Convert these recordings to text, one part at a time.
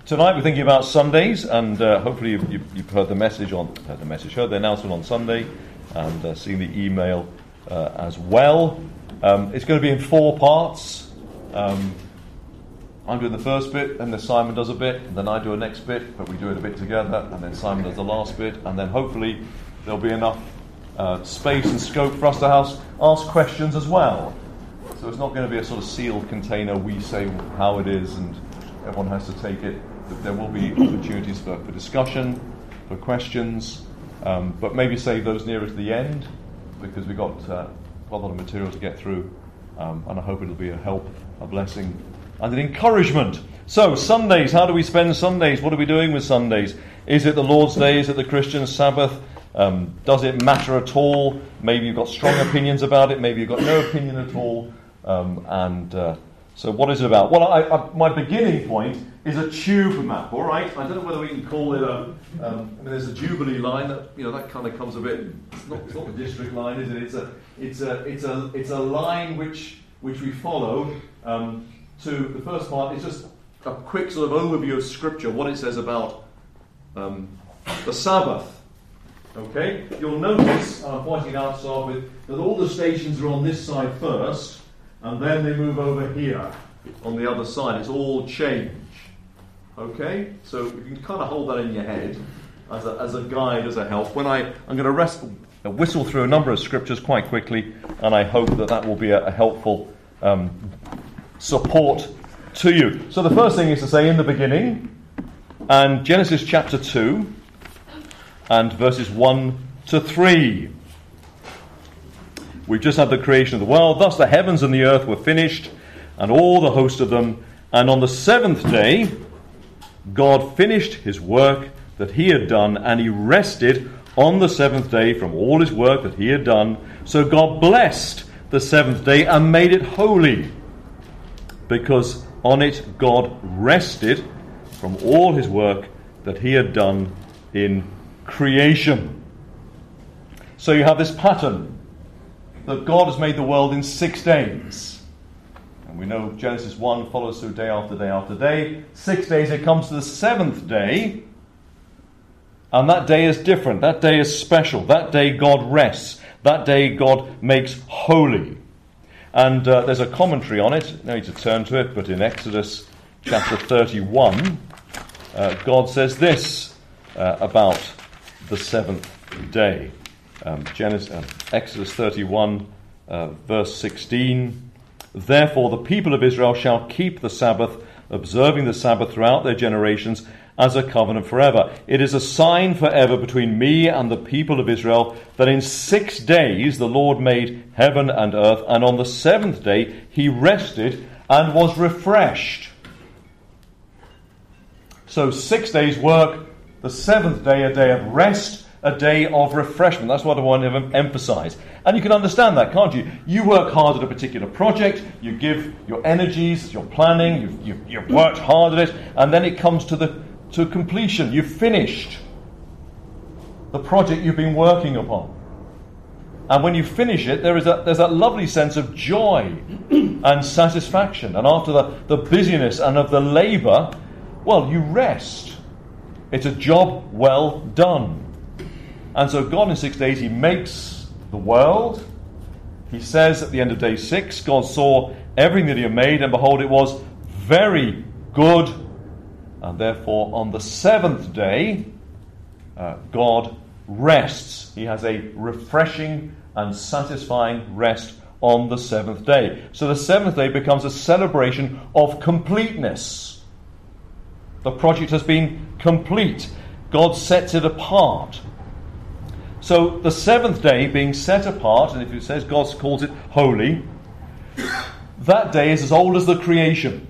Tonight we're thinking about Sundays, and hopefully you've heard the heard the announcement on Sunday, and seen the email as well. It's going to be in 4 parts. I'm doing the first bit, and then Simon does a bit, and then I do a next bit, but we do it a bit together, and then Simon does the last bit, and then hopefully there'll be enough space and scope for us to ask questions as well. So it's not going to be a sort of sealed container, we say how it is, and everyone has to take it. There will be opportunities for discussion, for questions, but maybe save those nearer to the end, because we've got quite a lot of material to get through, and I hope it'll be a help, a blessing, and an encouragement. So, Sundays, how do we spend Sundays? What are we doing with Sundays? Is it the Lord's Day? Is it the Christian Sabbath? Does it matter at all? Maybe you've got strong opinions about it, maybe you've got no opinion at all, so what is it about? Well, my beginning point is a tube map, all right? I don't know whether we can call it there's a Jubilee line that kind of comes a bit. It's not the district line, is it? It's a line which we follow. To the first part, it's just a quick sort of overview of Scripture, what it says about the Sabbath. Okay, you'll notice, and I'm pointing out to start with, that all the stations are on this side first, and then they move over here on the other side. It's all change. Okay, so you can kind of hold that in your head as a guide, as a help. I'm going to whistle through a number of scriptures quite quickly, and I hope that will be a helpful support to you. So the first thing is to say in the beginning, and Genesis chapter 2, and verses 1 to 3. We've just had the creation of the world. Thus the heavens and the earth were finished, and all the host of them. And on the 7th day, God finished his work that he had done, and he rested on the 7th day from all his work that he had done. So God blessed the 7th day and made it holy, because on it God rested from all his work that he had done in creation. So you have this pattern that God has made the world in 6 days. And we know Genesis 1 follows through day after day after day. 6 days, it comes to the 7th day, and that day is different. That day is special. That day God rests. That day God makes holy. And there's a commentary on it. No need to turn to it, but in Exodus chapter 31, God says this about the 7th day. Exodus 31, verse 16. Therefore the people of Israel shall keep the Sabbath, observing the Sabbath throughout their generations as a covenant forever. It is a sign forever between me and the people of Israel, that in 6 days the Lord made heaven and earth, and on the 7th day he rested and was refreshed. So 6 days work, the 7th day a day of rest, a day of refreshment. That's what I want to emphasize. And you can understand that, can't you? You work hard at a particular project, you give your energies, your planning, you've worked hard at it, and then it comes to completion. You've finished the project you've been working upon. And when you finish it, there's that lovely sense of joy and satisfaction. And after the busyness and of the labour, well, you rest. It's a job well done. And so God in 6 days, he makes the world. He says at the end of day 6, God saw everything that he had made, and behold, it was very good. And therefore, on the 7th day, God rests. He has a refreshing and satisfying rest on the 7th day. So the 7th day becomes a celebration of completeness. The project has been complete. God sets it apart. So the 7th day being set apart, and if it says God calls it holy, that day is as old as the creation.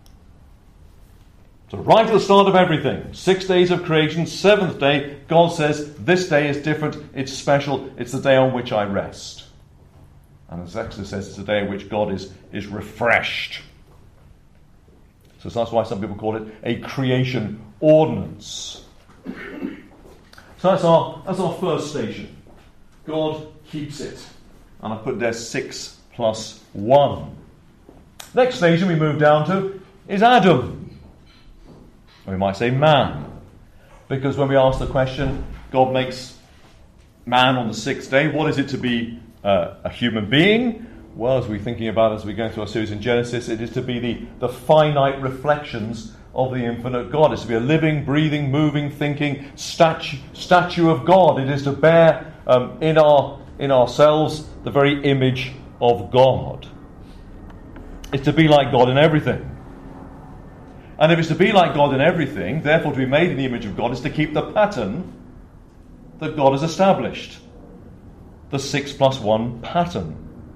So right at the start of everything, 6 days of creation, 7th day, God says, this day is different, it's special, it's the day on which I rest. And as Exodus says, it's the day in which God is refreshed. So that's why some people call it a creation ordinance. So that's our first station. God keeps it. And I put there 6 plus 1. Next station we move down to is Adam. We might say man. Because when we ask the question, God makes man on the sixth day, what is it to be a human being? Well, as we're thinking about as we go through our series in Genesis, it is to be the finite reflections of the infinite God. It's to be a living, breathing, moving, thinking statue of God. It is to bear in ourselves the very image of God. It's to be like God in everything. And if it's to be like God in everything, therefore to be made in the image of God, is to keep the pattern that God has established. The 6+1 pattern.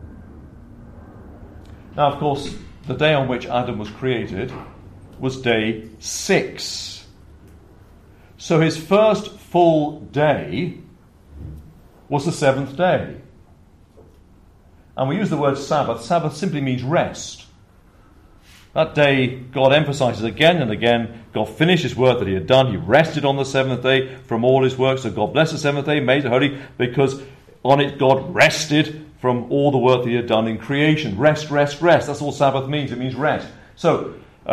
Now, of course, the day on which Adam was created was day 6. So his first full day was the 7th day. And we use the word Sabbath. Sabbath simply means rest. That day, God emphasizes again and again, God finished his work that he had done. He rested on the 7th day from all his work. So God blessed the 7th day, made it holy, because on it God rested from all the work that he had done in creation. Rest, rest, rest. That's all Sabbath means. It means rest. So,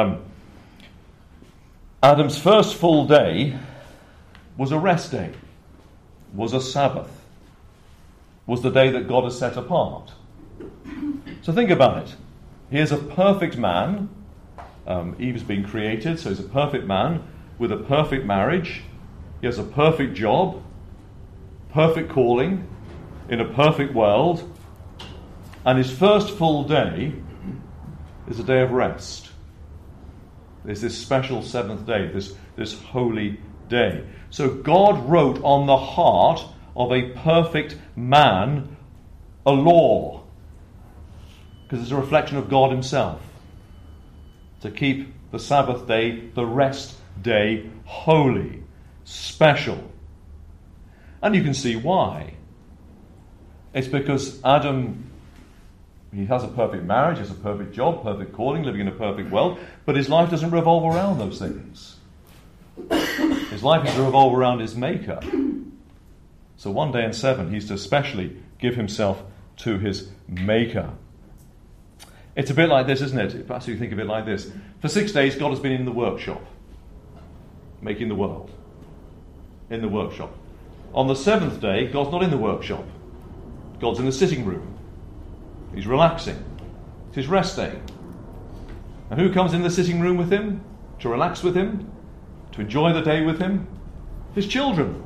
Adam's first full day was a rest day, was a Sabbath, was the day that God has set apart. So think about it. Here's a perfect man. Eve has been created, so he's a perfect man with a perfect marriage. He has a perfect job, perfect calling, in a perfect world. And his first full day is a day of rest. There's this special 7th day, this holy day. So God wrote on the heart of a perfect man a law. Because it's a reflection of God himself. To keep the Sabbath day, the rest day, holy, special. And you can see why. It's because Adam, he has a perfect marriage, has a perfect job, perfect calling, living in a perfect world, but his life doesn't revolve around those things. His life is to revolve around his Maker. So one day in 7, he's to especially give himself to his Maker. It's a bit like this, isn't it? Perhaps you think of it like this. For 6 days, God has been in the workshop, making the world. In the workshop. On the 7th day, God's not in the workshop. God's in the sitting room. He's relaxing. It's his rest day. And who comes in the sitting room with him? To relax with him? To enjoy the day with him? His children.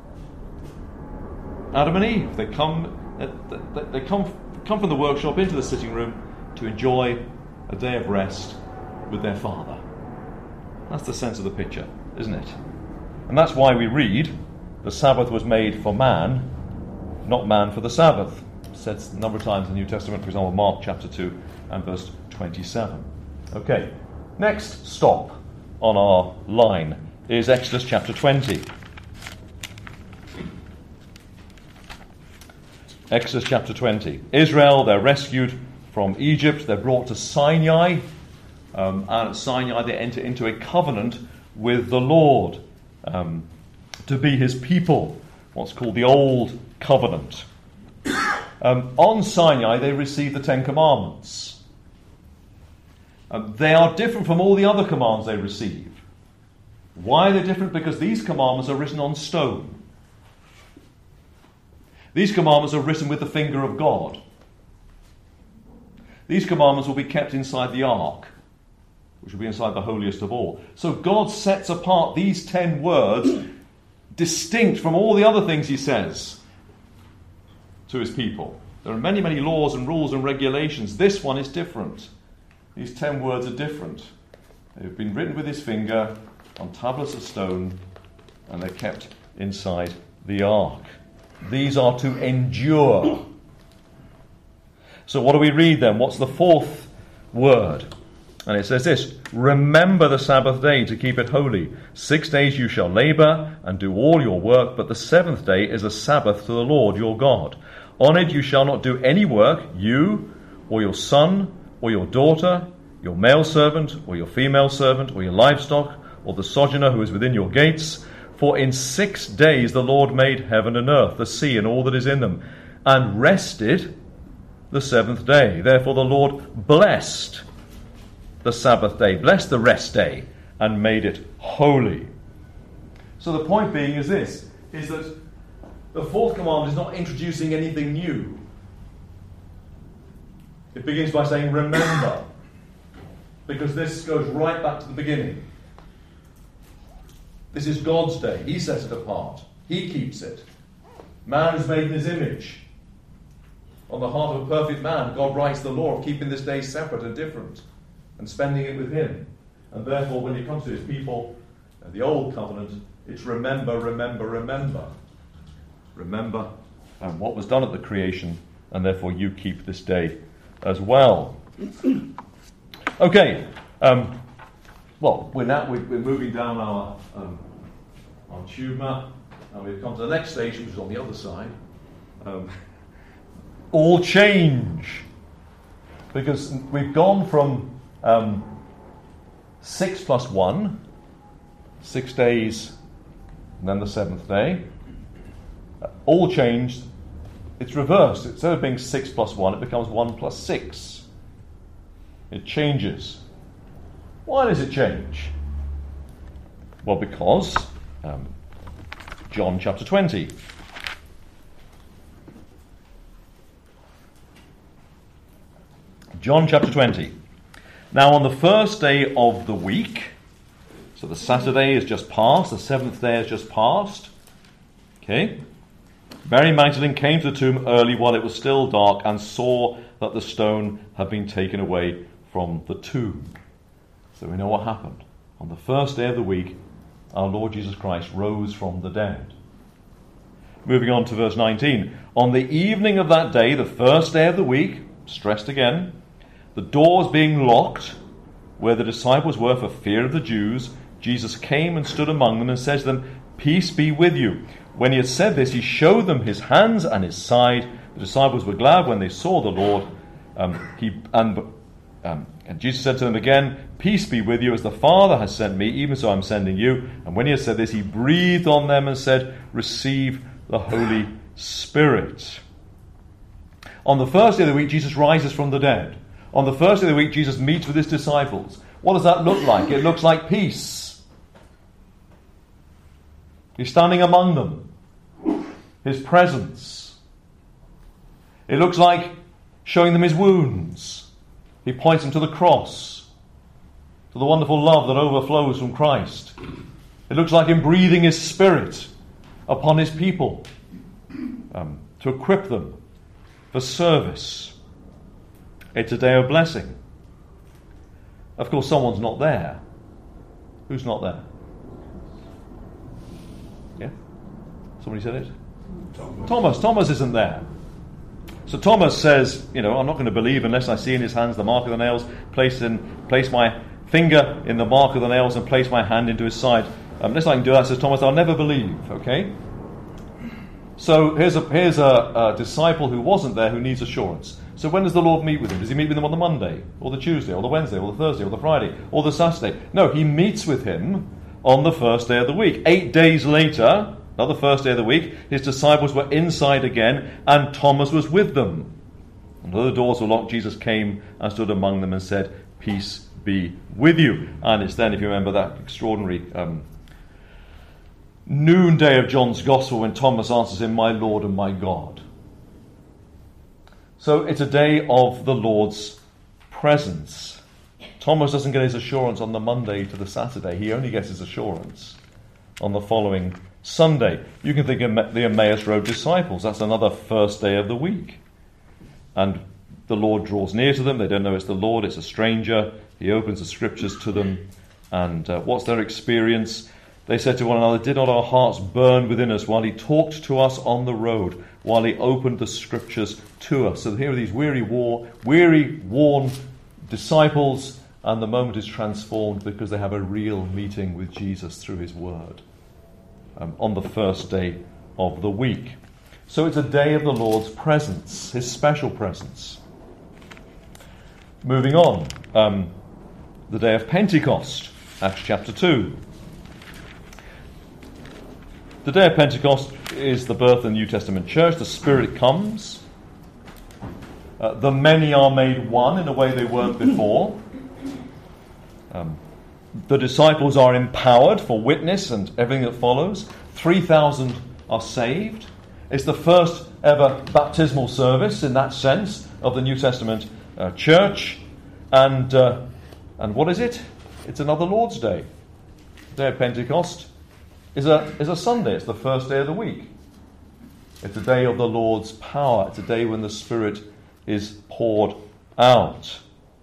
Adam and Eve. They come from the workshop into the sitting room to enjoy a day of rest with their Father. That's the sense of the picture, isn't it? And that's why we read, the Sabbath was made for man, not man for the Sabbath. It's said a number of times in the New Testament, for example, Mark chapter 2 and verse 27. Okay, next stop on our line is Exodus chapter 20. Exodus chapter 20. Israel, they're rescued from Egypt, they're brought to Sinai, and at Sinai they enter into a covenant with the Lord to be his people, what's called the Old Covenant. On Sinai they receive the 10 Commandments. They are different from all the other commands they receive. Why are they different? Because these commandments are written on stone. These commandments are written with the finger of God. These commandments will be kept inside the ark, which will be inside the holiest of all. So God sets apart these 10 words, distinct from all the other things he says to his people. There are many, many laws and rules and regulations. This one is different. These 10 words are different. They've been written with his finger on tablets of stone, and they're kept inside the ark. These are to endure. So what do we read then? What's the 4th word? And it says this: remember the Sabbath day to keep it holy. 6 days you shall labor and do all your work, but the 7th day is a Sabbath to the Lord your God. On it you shall not do any work, you or your son or your daughter, your male servant or your female servant, or your livestock, or the sojourner who is within your gates. For in 6 days the Lord made heaven and earth, the sea and all that is in them, and rested the 7th day. Therefore the Lord blessed the Sabbath day, blessed the rest day, and made it holy. So the point being is this, is that the fourth commandment is not introducing anything new. It begins by saying, remember, because this goes right back to the beginning. This is God's day. He sets it apart. He keeps it. Man is made in his image. On the heart of a perfect man, God writes the law of keeping this day separate and different and spending it with him. And therefore, when it comes to his people, the old covenant, it's remember, remember, remember. Remember what was done at the creation, and therefore you keep this day as well. Okay. Well, we're moving down our tube map, and we've come to the next station, which is on the other side. All change, because we've gone from 6 plus 1, 6 days, and then the seventh day. All changed. It's reversed. Instead of being 6 plus 1, it becomes 1 plus 6. It changes. Why does it change? Well, because John chapter 20. John chapter 20. Now on the first day of the week, so the Saturday is just past, the seventh day is just past, okay, Mary Magdalene came to the tomb early while it was still dark and saw that the stone had been taken away from the tomb. So we know what happened. On the first day of the week, our Lord Jesus Christ rose from the dead. Moving on to verse 19. On the evening of that day, the first day of the week, stressed again, the doors being locked, where the disciples were for fear of the Jews, Jesus came and stood among them and said to them, "Peace be with you." When he had said this, he showed them his hands and his side. The disciples were glad when they saw the Lord. And Jesus said to them again, "Peace be with you. As the Father has sent me, even so I'm sending you." And when he had said this, he breathed on them and said, "Receive the Holy Spirit." On the first day of the week, Jesus rises from the dead. On the first day of the week, Jesus meets with his disciples. What does that look like? It looks like peace. He's standing among them. His presence. It looks like showing them his wounds. He points them to the cross, to the wonderful love that overflows from Christ. It looks like him breathing his Spirit upon his people to equip them for service. It's a day of blessing. Of course, someone's not there. Who's not there? Yeah? Somebody said it? Thomas. Thomas isn't there. So Thomas says, I'm not going to believe unless I see in his hands the mark of the nails, place my finger in the mark of the nails and place my hand into his side. Unless I can do that, says Thomas, I'll never believe. Okay? So here's a disciple who wasn't there who needs assurance. So when does the Lord meet with him? Does he meet with him on the Monday, or the Tuesday, or the Wednesday, or the Thursday, or the Friday, or the Saturday? No, he meets with him on the first day of the week. 8 days later, not the first day of the week, his disciples were inside again, and Thomas was with them. And though the doors were locked, Jesus came and stood among them and said, "Peace be with you." And it's then, if you remember that extraordinary noonday of John's Gospel when Thomas answers him, "My Lord and my God." So it's a day of the Lord's presence. Thomas doesn't get his assurance on the Monday to the Saturday. He only gets his assurance on the following Sunday. You can think of the Emmaus Road disciples. That's another first day of the week. And the Lord draws near to them. They don't know it's the Lord, it's a stranger. He opens the scriptures to them. And what's their experience? They said to one another, "Did not our hearts burn within us while he talked to us on the road, while he opened the scriptures to us?" So here are these weary, worn disciples, and the moment is transformed because they have a real meeting with Jesus through his word on the first day of the week. So it's a day of the Lord's presence, his special presence. Moving on, the day of Pentecost, Acts chapter 2. The day of Pentecost is the birth of the New Testament church. The Spirit comes. The many are made one in a way they weren't before. The disciples are empowered for witness and everything that follows. 3,000 are saved. It's the first ever baptismal service in that sense of the New Testament church. And what is it? It's another Lord's Day. The day of Pentecost is a Sunday. It's the first day of the week. It's a day of the Lord's power. It's a day when the Spirit is poured out.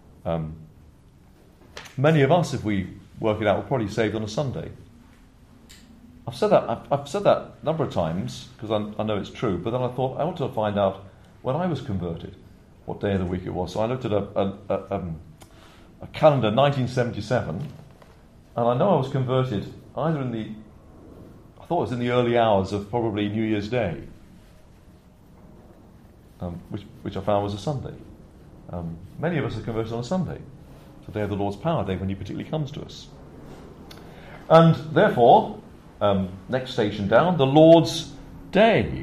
Many of us, if we work it out, will probably be saved on a Sunday. I've said that a number of times because I know it's true. But then I thought I ought to find out when I was converted, what day of the week it was. So I looked at a calendar, 1977, and I know I was converted either I thought it was in the early hours of probably New Year's Day, which I found was a Sunday. Many of us are converted on a Sunday. It's the day of the Lord's power, day when He particularly comes to us. And therefore, next station down, the Lord's Day.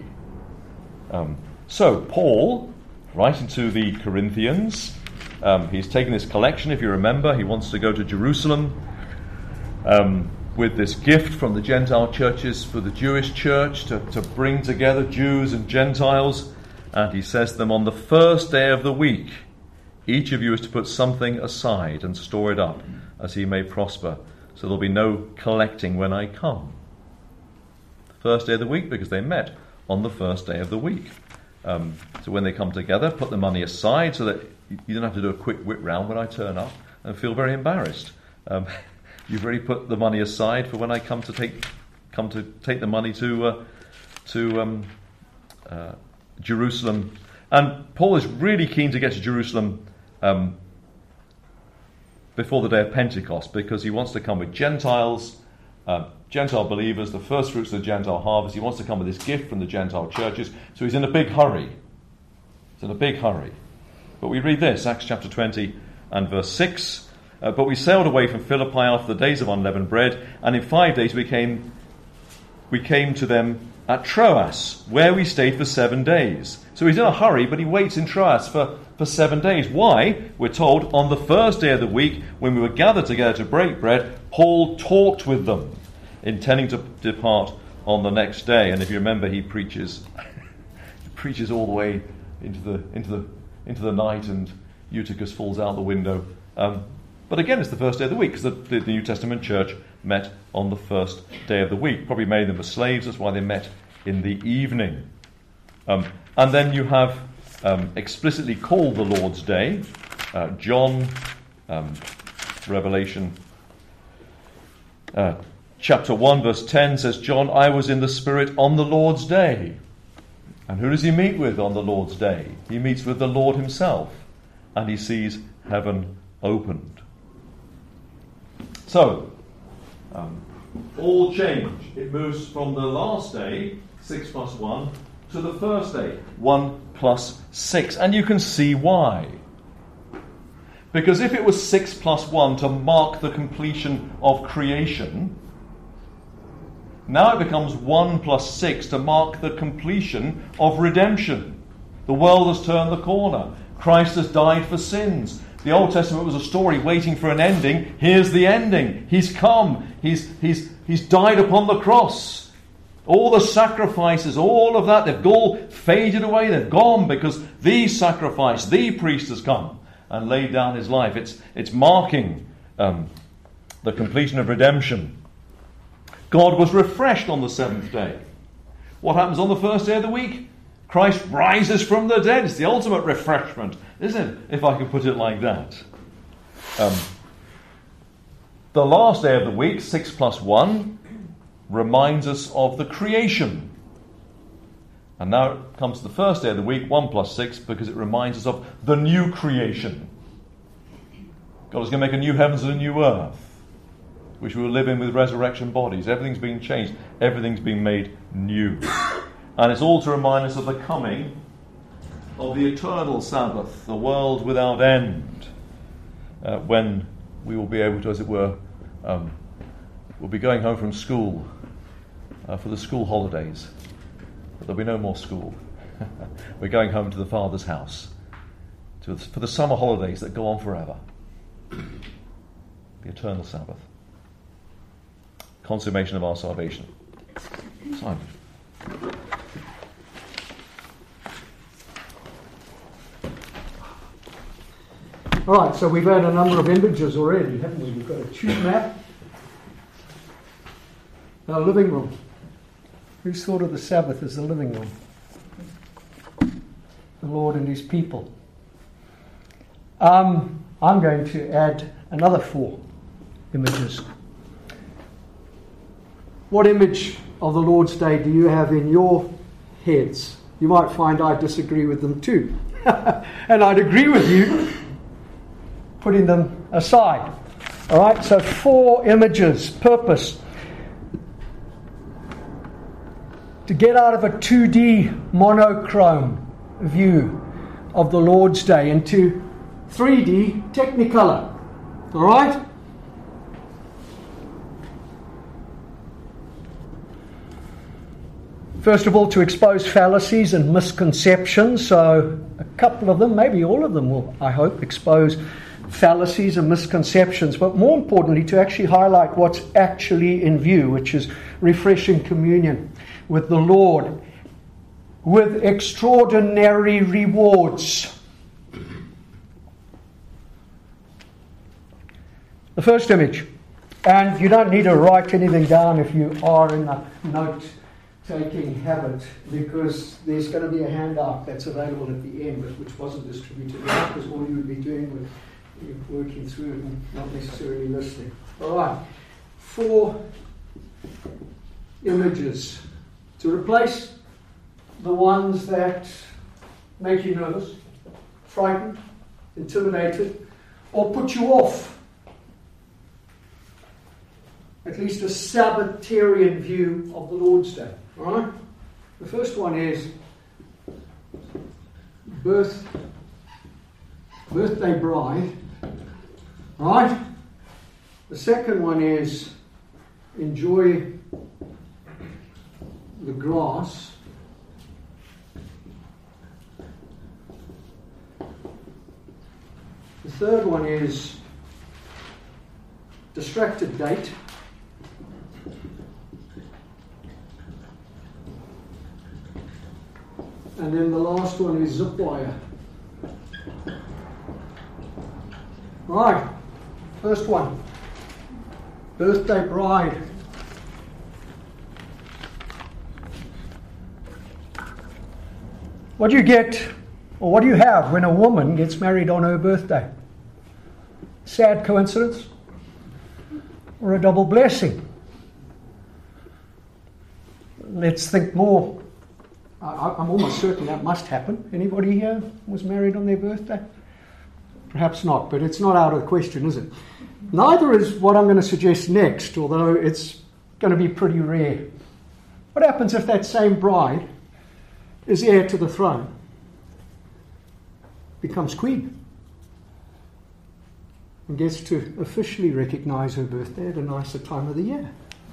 So Paul, writing to the Corinthians, he's taken this collection, if you remember. He wants to go to Jerusalem with this gift from the Gentile churches for the Jewish church to bring together Jews and Gentiles. And he says to them, on the first day of the week, each of you is to put something aside and store it up as he may prosper. So there'll be no collecting when I come. The first day of the week, because they met on the first day of the week. So when they come together, put the money aside so that you don't have to do a quick whip round when I turn up and feel very embarrassed. You've already put the money aside for when I come to take the money to Jerusalem. And Paul is really keen to get to Jerusalem before the day of Pentecost, because he wants to come with Gentiles, Gentile believers, the first fruits of the Gentile harvest. He wants to come with his gift from the Gentile churches. So he's in a big hurry. But we read this, Acts chapter 20 and verse 6. But we sailed away from Philippi after the days of unleavened bread, and in 5 days we came to them at Troas, where we stayed for 7 days. So he's in a hurry, but he waits in Troas for 7 days. Why? We're told on the first day of the week, when we were gathered together to break bread, Paul talked with them, intending to depart on the next day. And if you remember, he preaches all the way into the night, and Eutychus falls out the window. But again, it's the first day of the week, because the New Testament church met on the first day of the week. Probably many of them were slaves, that's why they met in the evening. And then you have explicitly called the Lord's Day. John, Revelation chapter 1 verse 10 says, John, I was in the Spirit on the Lord's Day. And who does he meet with on the Lord's Day? He meets with the Lord himself, and he sees heaven opened. So, all change. It moves from the last day, 6 plus 1, to the first day, 1 plus 6. And you can see why. Because if it was 6 plus 1 to mark the completion of creation, now it becomes 1 plus 6 to mark the completion of redemption. The world has turned the corner. Christ has died for sins. The Old Testament was a story waiting for an ending. Here's the ending. He's come. He's died upon the cross. All the sacrifices, all of that, they've all faded away. They've gone because the sacrifice, the priest has come and laid down his life. It's marking the completion of redemption. God was refreshed on the seventh day. What happens on the first day of the week? Christ rises from the dead. It's the ultimate refreshment, isn't it? If I can put it like that. The last day of the week, 6 plus 1, reminds us of the creation. And now it comes to the first day of the week, 1 plus 6, because it reminds us of the new creation. God is going to make a new heavens and a new earth, which we will live in with resurrection bodies. Everything's being changed. Everything's being made new. And it's all to remind us of the coming of the eternal Sabbath, the world without end, when we will be able to, as it were, we'll be going home from school for the school holidays. But there'll be no more school. We're going home to the Father's house for the summer holidays that go on forever. The eternal Sabbath. consummation of our salvation. Simon. All right, so we've had a number of images already, haven't we? We've got a tube map, our living room. Who's thought of the Sabbath as the living room? The Lord and His people. I'm going to add another 4 images. What image of the Lord's Day do you have in your heads? You might find I disagree with them too. And I'd agree with you, putting them aside. All right, so 4 images. Purpose: to get out of a 2D monochrome view of the Lord's Day into 3D Technicolor. All right? First of all, to expose fallacies and misconceptions. So a couple of them, maybe all of them will, I hope, expose fallacies and misconceptions, but more importantly, to actually highlight what's actually in view, which is refreshing communion with the Lord, with extraordinary rewards. The first image, and you don't need to write anything down if you are in a note-taking habit, because there's going to be a handout that's available at the end, but which wasn't distributed out, because all you would be doing was working through it and not necessarily listening. All right, 4 images to replace the ones that make you nervous, frightened, intimidated, or put you off. At least a Sabbatarian view of the Lord's Day. All right? The first one is birthday bride. All right? The second one is enjoy the grass. The third one is distracted date. And then the last one is zip wire. Right, first one, birthday bride. What do you get, or what do you have when a woman gets married on her birthday? Sad coincidence? Or a double blessing? Let's think more. I'm almost certain that must happen. Anybody here was married on their birthday? Perhaps not, but it's not out of the question, is it? Neither is what I'm going to suggest next, although it's going to be pretty rare. What happens if that same bride is heir to the throne, becomes queen, and gets to officially recognize her birthday at a nicer time of the year?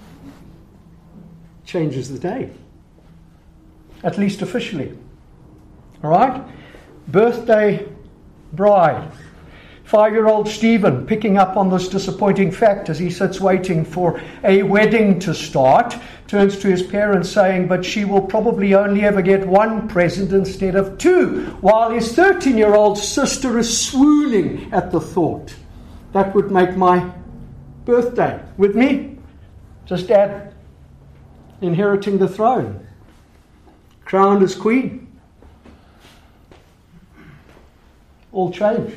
Changes the day. At least officially. All right? Birthday bride. 5-year-old Stephen, picking up on this disappointing fact as he sits waiting for a wedding to start, turns to his parents saying, but she will probably only ever get 1 present instead of 2, while his 13-year-old sister is swooning at the thought. That would make my birthday. With me? Just add inheriting the throne. Crowned as queen. All change.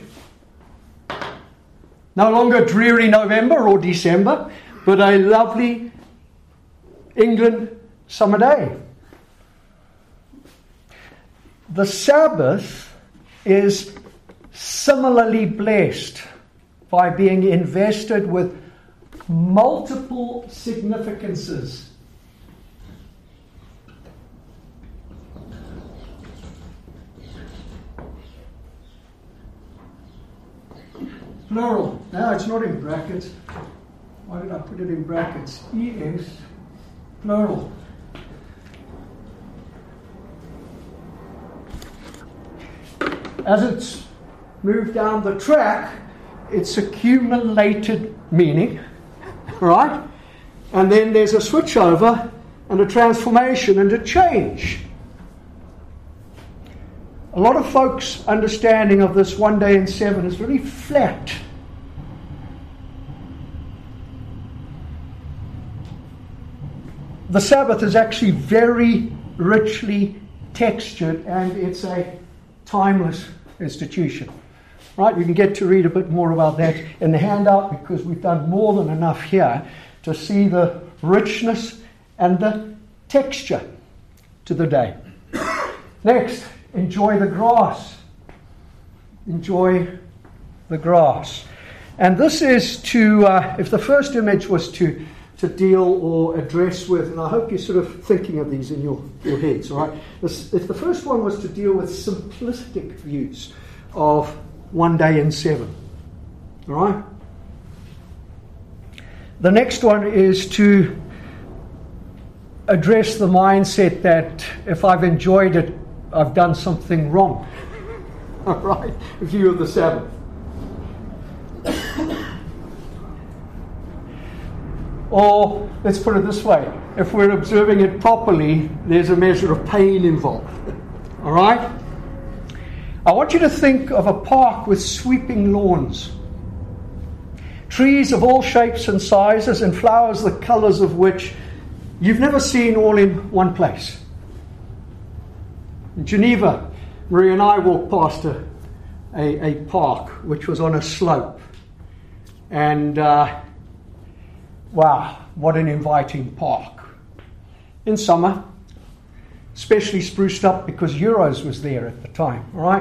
No longer dreary November or December, but a lovely England summer day. The Sabbath is similarly blessed by being invested with multiple significances. Plural. Now it's not in brackets. Why did I put it in brackets? ES, plural. As it's moved down the track, it's accumulated meaning, right? And then there's a switchover and a transformation and a change. A lot of folks' understanding of this 1 day in 7 is very flat. The Sabbath is actually very richly textured, and it's a timeless institution. Right? You can get to read a bit more about that in the handout, because we've done more than enough here to see the richness and the texture to the day. Next, enjoy the grass. Enjoy the grass. And this is to, if the first image was to deal or address with, and I hope you're sort of thinking of these in your heads, all right? If the first one was to deal with simplistic views of 1 day in 7, all right? The next one is to address the mindset that if I've enjoyed it, I've done something wrong, all right? View of the Sabbath. Or, let's put it this way, if we're observing it properly, there's a measure of pain involved. All right? I want you to think of a park with sweeping lawns, trees of all shapes and sizes, and flowers the colours of which you've never seen all in one place. In Geneva, Marie and I walked past a park which was on a slope. And wow, what an inviting park. In summer, especially spruced up because Euros was there at the time, all right?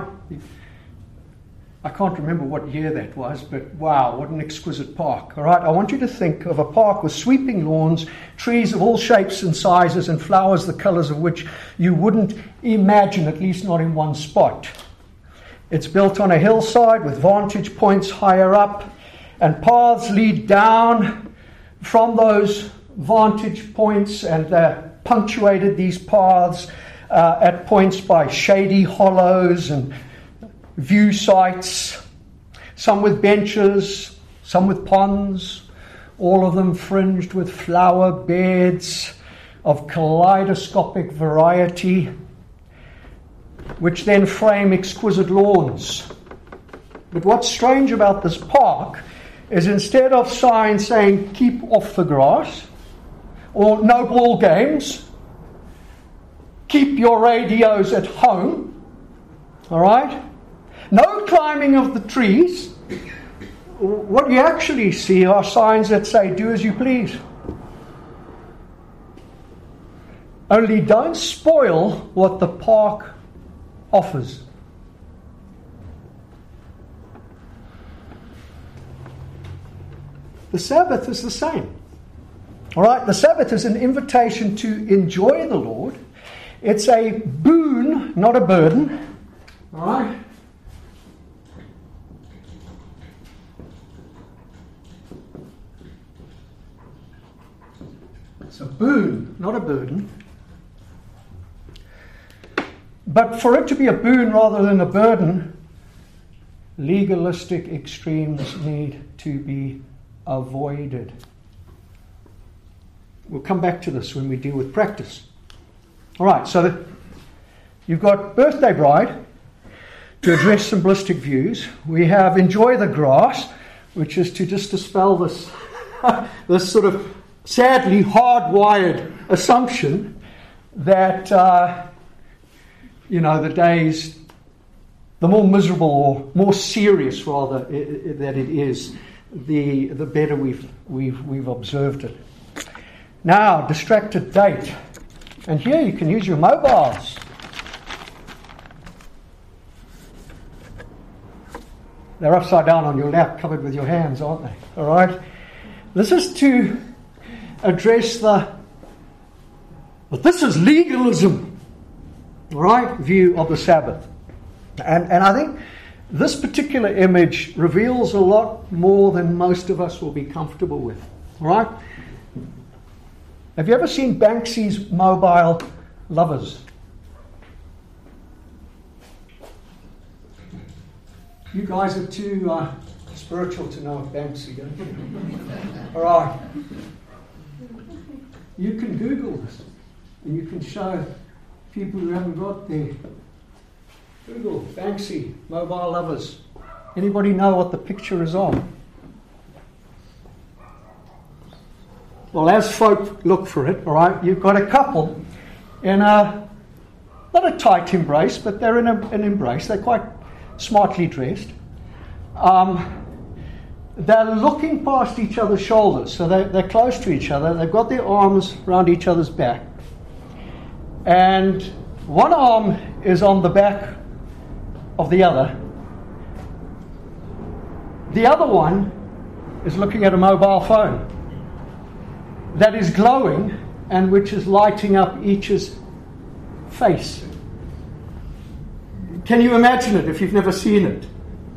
I can't remember what year that was, but wow, what an exquisite park, all right? I want you to think of a park with sweeping lawns, trees of all shapes and sizes, and flowers the colours of which you wouldn't imagine, at least not in one spot. It's built on a hillside with vantage points higher up, and paths lead down from those vantage points, and punctuated these paths at points by shady hollows and view sites, some with benches, some with ponds, all of them fringed with flower beds of kaleidoscopic variety, which then frame exquisite lawns. But what's strange about this park is instead of signs saying keep off the grass or no ball games, keep your radios at home, all right? No climbing of the trees. What you actually see are signs that say do as you please. Only don't spoil what the park offers. The Sabbath is the same. All right, the Sabbath is an invitation to enjoy the Lord. It's a boon, not a burden. All right? It's a boon, not a burden. But for it to be a boon rather than a burden, legalistic extremes need to be avoided. We'll come back to this when we deal with practice. All right, so you've got Birthday Bride to address simplistic views. We have Enjoy the Grass, which is to just dispel this, this sort of sadly hardwired assumption that, the days, the more miserable or more serious rather that it is, the better we've observed it. Now, distracted date. And here you can use your mobiles. They're upside down on your lap, covered with your hands, aren't they? All right? This is to address but this is legalism, all right, view of the Sabbath. And I think this particular image reveals a lot more than most of us will be comfortable with, all right? Have you ever seen Banksy's Mobile Lovers? You guys are too spiritual to know of Banksy, don't you? All right. You can Google this, and you can show people who haven't got there. Google Banksy, mobile lovers. Anybody know what the picture is of? Well, as folk look for it, all right, you've got a couple in a, not a tight embrace, but they're in an embrace. They're quite smartly dressed. They're looking past each other's shoulders, so they're close to each other. They've got their arms around each other's back. And one arm is on the back of the other. The other one is looking at a mobile phone that is glowing and which is lighting up each's face. Can you imagine it if you've never seen it?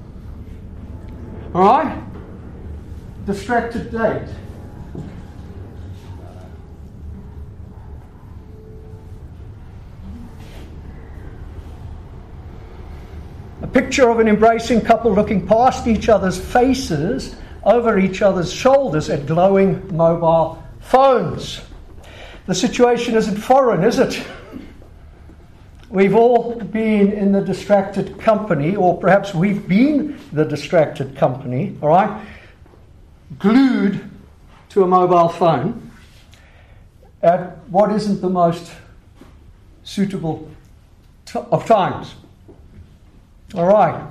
All right? Distracted date. A picture of an embracing couple looking past each other's faces, over each other's shoulders at glowing mobile phones. The situation isn't foreign, is it? We've all been in the distracted company, or perhaps we've been the distracted company, all right, glued to a mobile phone at what isn't the most suitable of times. All right.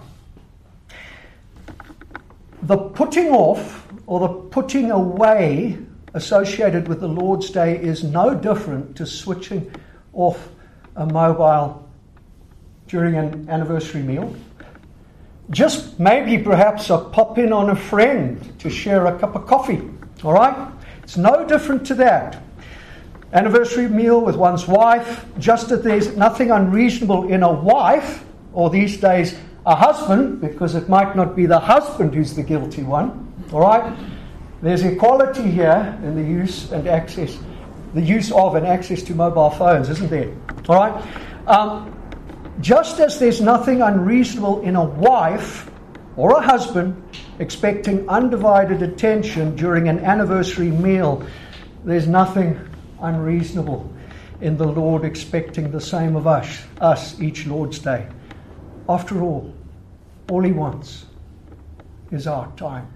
The putting off or the putting away associated with the Lord's Day is no different to switching off a mobile during an anniversary meal. Just maybe perhaps a pop in on a friend to share a cup of coffee. All right? It's no different to that. Anniversary meal with one's wife, just as there's nothing unreasonable in a wife, or these days a husband, because it might not be the husband who's the guilty one. All right? There's equality here in the use and access, the use of and access to mobile phones, isn't there? All right? Just as there's nothing unreasonable in a wife or a husband expecting undivided attention during an anniversary meal, there's nothing unreasonable in the Lord expecting the same of us each Lord's Day. After all He wants is our time.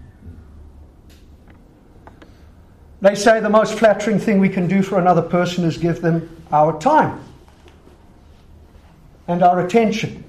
They say the most flattering thing we can do for another person is give them our time and our attention.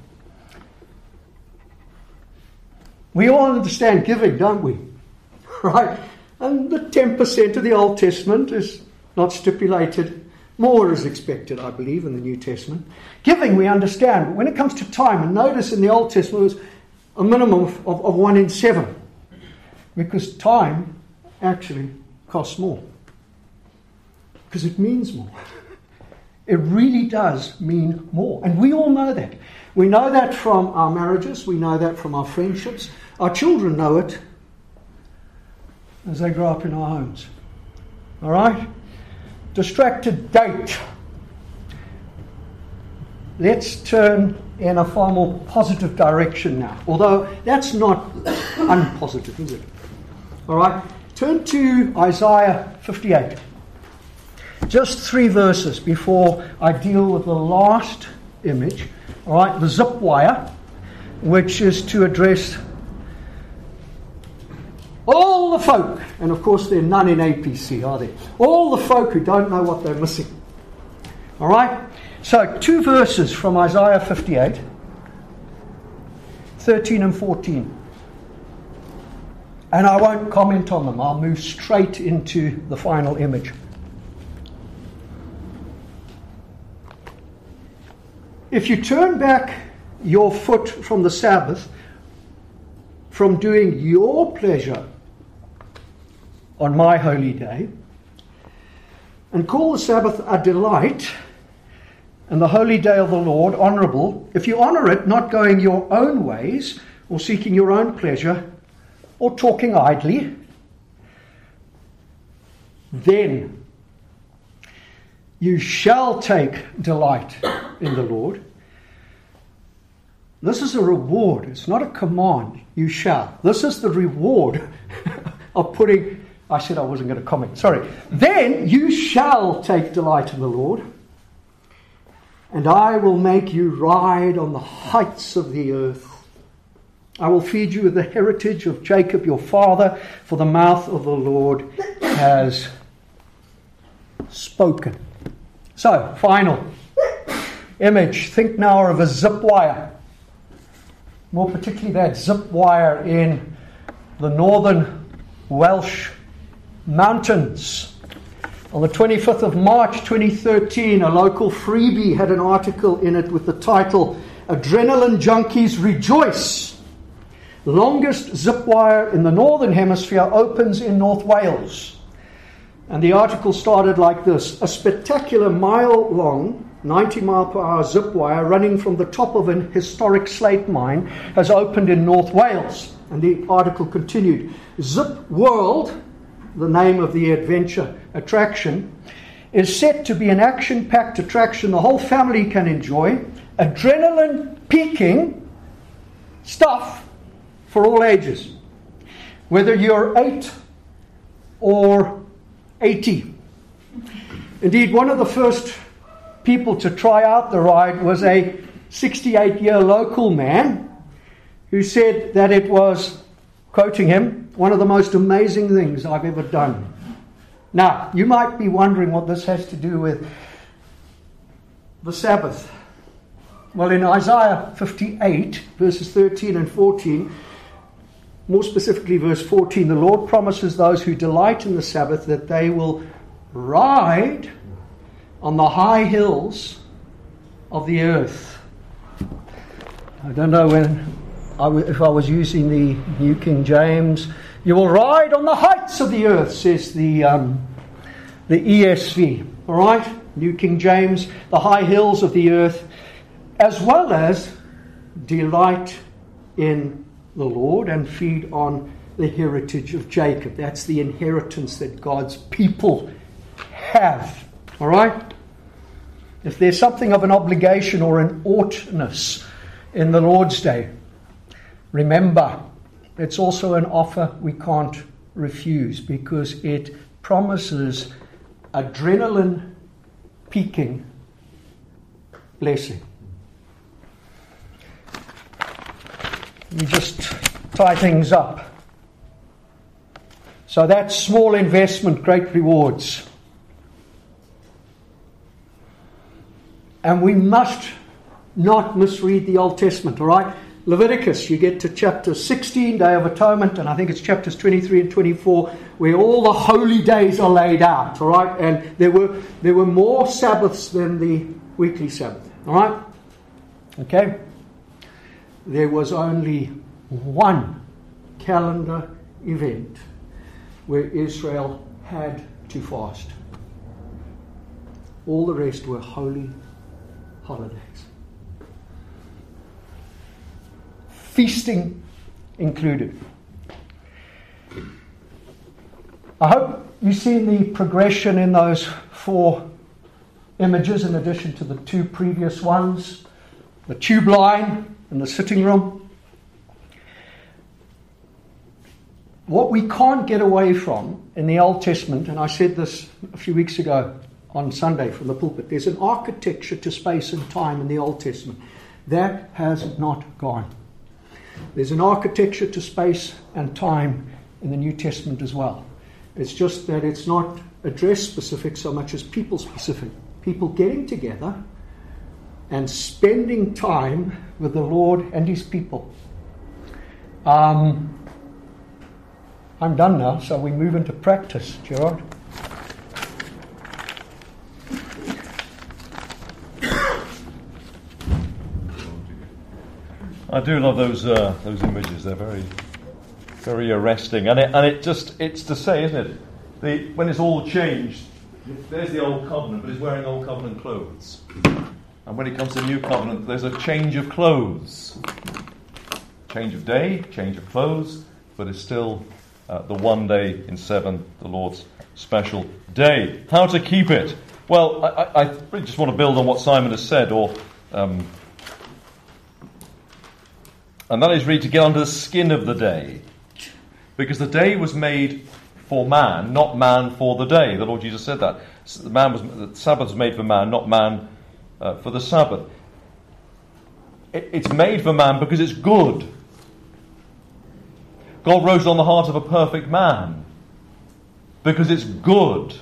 We all understand giving, don't we? Right? And the 10% of the Old Testament is not stipulated. More is expected, I believe, in the New Testament. Giving, we understand. But when it comes to time, and notice in the Old Testament it was a minimum of 1 in 7. Because time actually costs more. Because it means more. It really does mean more. And we all know that. We know that from our marriages. We know that from our friendships. Our children know it as they grow up in our homes. All right? Distracted date. Let's turn in a far more positive direction now. Although that's not unpositive, is it? All right? Turn to Isaiah 58. Just 3 verses before I deal with the last image. All right? The zip wire, which is to address all the folk, and of course there are none in APC, are there? All the folk who don't know what they're missing. All right? So 2 verses from Isaiah 58, 13 and 14. And I won't comment on them. I'll move straight into the final image. If you turn back your foot from the Sabbath, from doing your pleasure on my holy day, and call the Sabbath a delight, and the holy day of the Lord honourable, if you honour it, not going your own ways, or seeking your own pleasure, or talking idly, then you shall take delight in the Lord. This is a reward. It's not a command. You shall. This is the reward of putting I said I wasn't going to comment. Sorry. Then you shall take delight in the Lord, and I will make you ride on the heights of the earth. I will feed you with the heritage of Jacob your father, for the mouth of the Lord has spoken. So, final image. Think now of a zip wire. More particularly that zip wire in the northern Welsh mountains. On the 25th of March 2013, a local freebie had an article in it with the title, "Adrenaline Junkies Rejoice. Longest zip wire in the Northern Hemisphere opens in North Wales." And the article started like this: a spectacular mile-long, 90-mile-per-hour zip wire running from the top of an historic slate mine has opened in North Wales. And the article continued, Zip World, the name of the adventure attraction, is set to be an action-packed attraction the whole family can enjoy. Adrenaline-peaking stuff for all ages, whether you're 8 or 80. Indeed, one of the first people to try out the ride was a 68-year local man who said that it was, quoting him, one of the most amazing things I've ever done. Now, you might be wondering what this has to do with the Sabbath. Well, in Isaiah 58, verses 13 and 14, more specifically verse 14, the Lord promises those who delight in the Sabbath that they will ride on the high hills of the earth. I don't know if I was using the New King James. You will ride on the heights of the earth, says the ESV. All right? New King James, the high hills of the earth, as well as delight in the Lord and feed on the heritage of Jacob. That's the inheritance that God's people have. All right? If there's something of an obligation or an oughtness in the Lord's Day, remember, it's also an offer we can't refuse because it promises adrenaline-peaking blessing. Let me just tie things up. So that's small investment, great rewards. And we must not misread the Old Testament, all right? Leviticus, you get to chapter 16, Day of Atonement, and I think it's chapters 23 and 24, where all the holy days are laid out, all right? And there were more Sabbaths than the weekly Sabbath, all right? Okay? There was only one calendar event where Israel had to fast. All the rest were holy holidays. Feasting included. I hope you've seen the progression in those 4 images in addition to the 2 previous ones. The tube line and the sitting room. What we can't get away from in the Old Testament, and I said this a few weeks ago on Sunday from the pulpit, there's an architecture to space and time in the Old Testament. That has not gone. There's an architecture to space and time in the New Testament as well. It's just that it's not address-specific so much as people-specific. People getting together and spending time with the Lord and His people. I'm done now, so we move into practice, Gerard. I do love those images. They're very, very arresting, and it's to say, isn't it? When it's all changed, there's the old covenant, but it's wearing old covenant clothes. And when it comes to the new covenant, there's a change of clothes, change of day, change of clothes, but it's still the one day in 7, the Lord's special day. How to keep it? Well, I really just want to build on what Simon has said, and that is really to get under the skin of the day. Because the day was made for man, not man for the day. The Lord Jesus said that. The Sabbath was made for man, not man for the Sabbath. It's made for man because it's good. God wrote it on the heart of a perfect man because it's good.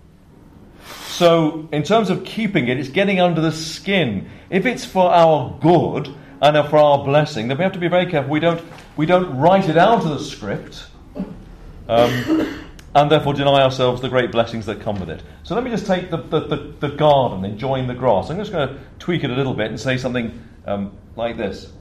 So, in terms of keeping it, it's getting under the skin. If it's for our good and for our blessing, then we have to be very careful. We don't write it out of the script, and therefore deny ourselves the great blessings that come with it. So let me just take the garden, enjoying the grass. I'm just going to tweak it a little bit and say something like this.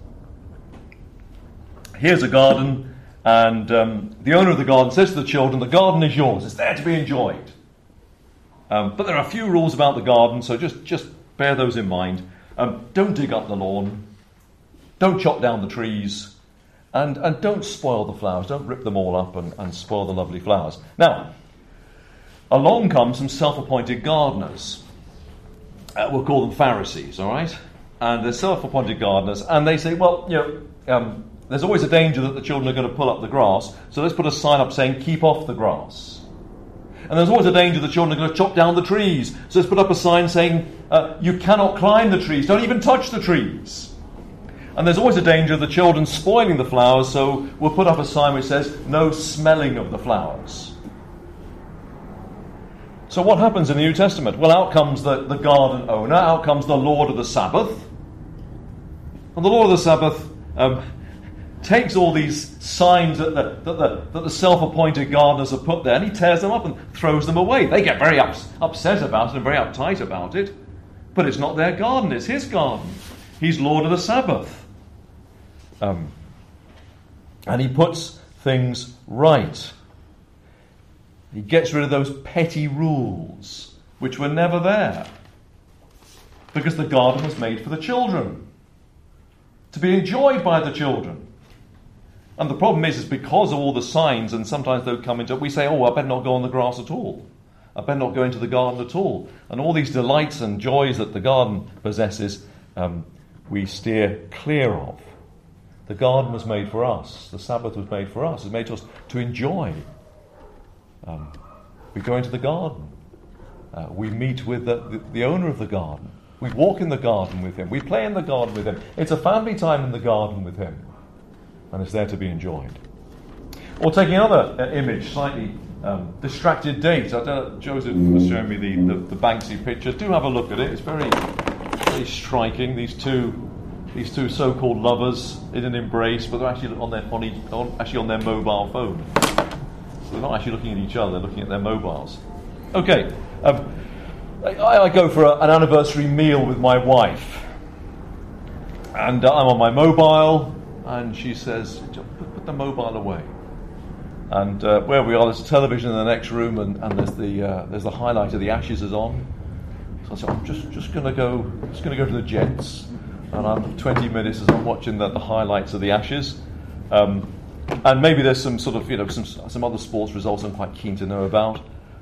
Here's a garden, and the owner of the garden says to the children, the garden is yours. It's there to be enjoyed. But there are a few rules about the garden, so just bear those in mind. Don't dig up the lawn. Don't chop down the trees. And don't spoil the flowers. Don't rip them all up and spoil the lovely flowers. Now, along come some self-appointed gardeners. We'll call them Pharisees, all right? And they're self-appointed gardeners, and they say, well, there's always a danger that the children are going to pull up the grass, so let's put a sign up saying, keep off the grass. And there's always a danger the children are going to chop down the trees. So let's put up a sign saying, you cannot climb the trees. Don't even touch the trees. And there's always a danger of the children spoiling the flowers. So we'll put up a sign which says, no smelling of the flowers. So what happens in the New Testament? Well, out comes the garden owner. Out comes the Lord of the Sabbath. And the Lord of the Sabbath takes all these signs that the self-appointed gardeners have put there, and he tears them up and throws them away. They get very upset about it and very uptight about it. But it's not their garden, it's his garden. He's Lord of the Sabbath. And he puts things right. He gets rid of those petty rules which were never there. Because the garden was made for the children, to be enjoyed by the children. And the problem is because of all the signs, and sometimes they'll come into it, we say, I better not go on the grass at all. I better not go into the garden at all. And all these delights and joys that the garden possesses, we steer clear of. The garden was made for us. The Sabbath was made for us. It was made to us to enjoy. We go into the garden. We meet with the owner of the garden. We walk in the garden with him. We play in the garden with him. It's a family time in the garden with him. And it's there to be enjoyed. Or taking another image, slightly distracted date. I don't know, Joseph was showing me the Banksy picture. Do have a look at it. It's very, very striking. These two so-called lovers in an embrace, but they're actually on their mobile phone. So they're not actually looking at each other. They're looking at their mobiles. Okay. I go for an anniversary meal with my wife, and I'm on my mobile. And she says, put the mobile away. And where we are, there's a television in the next room, and there's the highlight of the Ashes is on. So I said, I'm just going to go to the Jets, and I'm 20 minutes as I'm watching the highlights of the Ashes. And maybe there's some sort of some other sports results I'm quite keen to know about.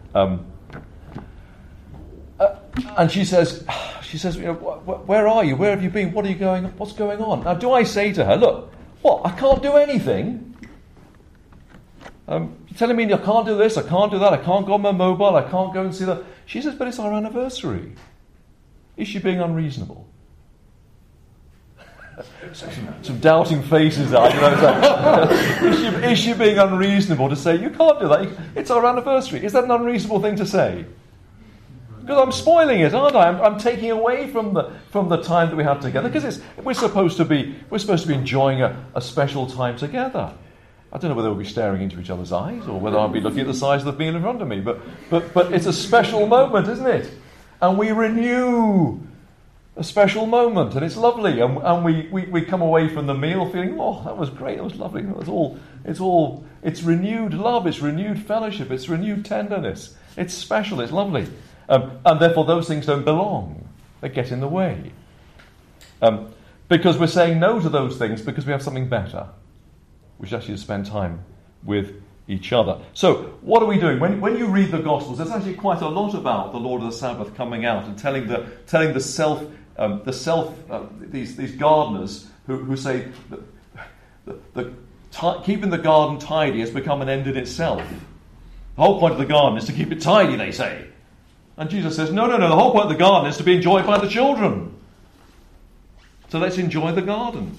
And she says, where are you? Where have you been? What's going on? Now, do I say to her, look, what? I can't do anything. You're telling me I can't do this, I can't do that, I can't go on my mobile, I can't go and see that. She says, but it's our anniversary. Is she being unreasonable? Some doubting faces. Is she being unreasonable to say, you can't do that, it's our anniversary? Is that an unreasonable thing to say? Because I'm spoiling it, aren't I? I'm taking away from the time that we have together. Because we're supposed to be enjoying a special time together. I don't know whether we'll be staring into each other's eyes or whether I'll be looking at the size of the meal in front of me. But it's a special moment, isn't it? And we renew a special moment, and it's lovely. And we come away from the meal feeling, oh, that was great, that was lovely. It's renewed love, it's renewed fellowship, it's renewed tenderness. It's special, it's lovely. And therefore those things don't belong. They get in the way. Because we're saying no to those things because we have something better, which is actually to spend time with each other. So, what are we doing? When you read the Gospels, there's actually quite a lot about the Lord of the Sabbath coming out and telling these gardeners who say that keeping the garden tidy has become an end in itself. The whole point of the garden is to keep it tidy, they say. And Jesus says, no, the whole point of the garden is to be enjoyed by the children. So let's enjoy the garden.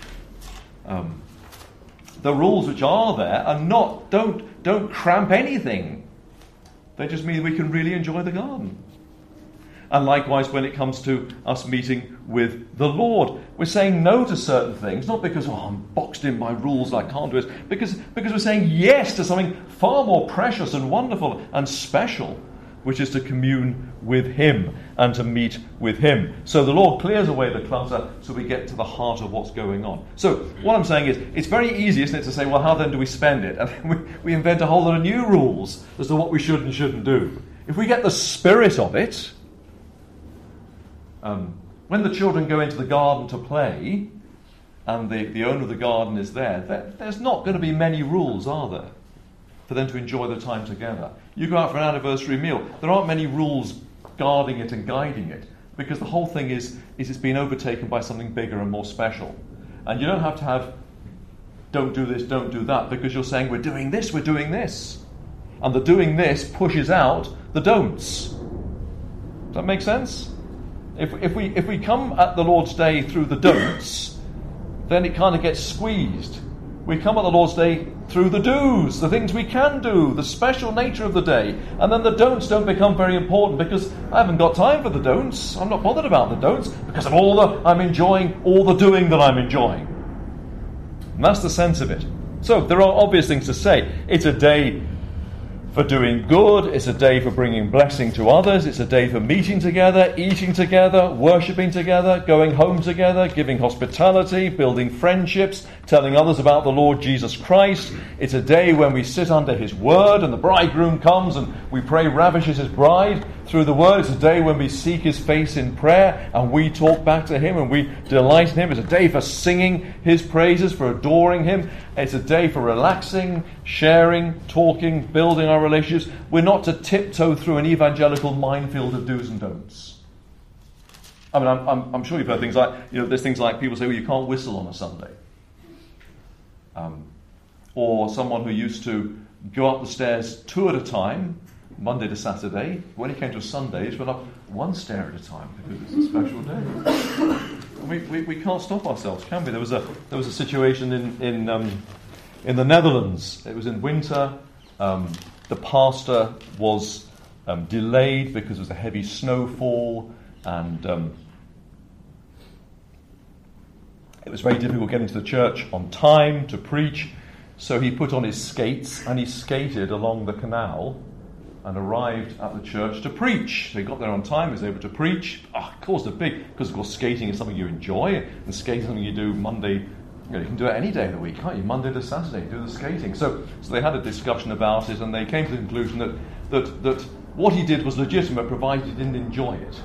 The rules which are there are not, don't cramp anything. They just mean we can really enjoy the garden. And likewise, when it comes to us meeting with the Lord, we're saying no to certain things, not because, I'm boxed in by rules, I can't do it, because we're saying yes to something far more precious and wonderful and special, which is to commune with Him and to meet with Him. So the Lord clears away the clutter so we get to the heart of what's going on. So what I'm saying is, it's very easy, isn't it, to say, well, how then do we spend it? And then we invent a whole lot of new rules as to what we should and shouldn't do. If we get the spirit of it, when the children go into the garden to play, and the owner of the garden is there's not going to be many rules, are there, for them to enjoy the time together. You go out for an anniversary meal, there aren't many rules guarding it and guiding it, because the whole thing is it's been overtaken by something bigger and more special. And you don't have to have, don't do this, don't do that, because you're saying we're doing this. And the doing this pushes out the don'ts. Does that make sense? If we come at the Lord's Day through the don'ts, then it kind of gets squeezed. We come at the Lord's Day through the do's, the things we can do, the special nature of the day. And then the don'ts don't become very important because I haven't got time for the don'ts. I'm not bothered about the don'ts because of I'm enjoying all the doing that I'm enjoying. And that's the sense of it. So there are obvious things to say. It's a day for doing good, it's a day for bringing blessing to others, it's a day for meeting together, eating together, worshipping together, going home together, giving hospitality, building friendships, telling others about the Lord Jesus Christ. It's a day when we sit under His word and the bridegroom comes and we pray ravishes His bride through the word. It's a day when we seek His face in prayer and we talk back to Him and we delight in Him. It's a day for singing His praises, for adoring Him. It's a day for relaxing, sharing, talking, building our relationships. We're not to tiptoe through an evangelical minefield of do's and don'ts. I mean, I'm sure you've heard things like, there's things like people say, well, you can't whistle on a Sunday. Or someone who used to go up the stairs 2 at a time, Monday to Saturday. When he came to a Sunday, he went up 1 stair at a time because it's a special day. We can't stop ourselves, can we? There was a situation in the Netherlands. It was in winter. The pastor was delayed because there was a heavy snowfall, and it was very difficult getting to the church on time to preach. So he put on his skates and he skated along the canal and arrived at the church to preach. So he got there on time, he was able to preach. Caused a big, because of course skating is something you enjoy, and skating is something you do Monday. You can do it any day of the week, can't you? Monday to Saturday, do the skating. So they had a discussion about it, and they came to the conclusion that what he did was legitimate, provided he didn't enjoy it.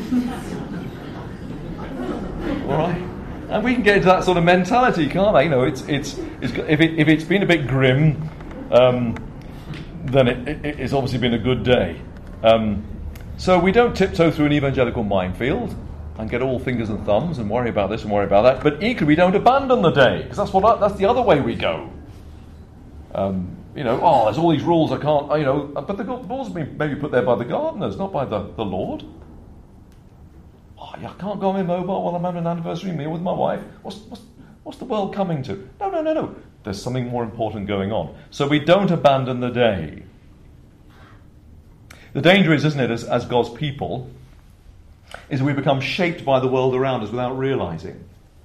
All right, and we can get into that sort of mentality, can't I? If it's been a bit grim, then it's obviously been a good day. So we don't tiptoe through an evangelical minefield and get all fingers and thumbs and worry about this and worry about that. But equally, we don't abandon the day, because that's the other way we go. There's all these rules I can't, but the rules have been maybe put there by the gardeners, not by the Lord. I can't go on my mobile while I'm having an anniversary meal with my wife. What's the world coming to? No. There's something more important going on. So we don't abandon the day. The danger is, isn't it, as God's people, is we become shaped by the world around us without realizing.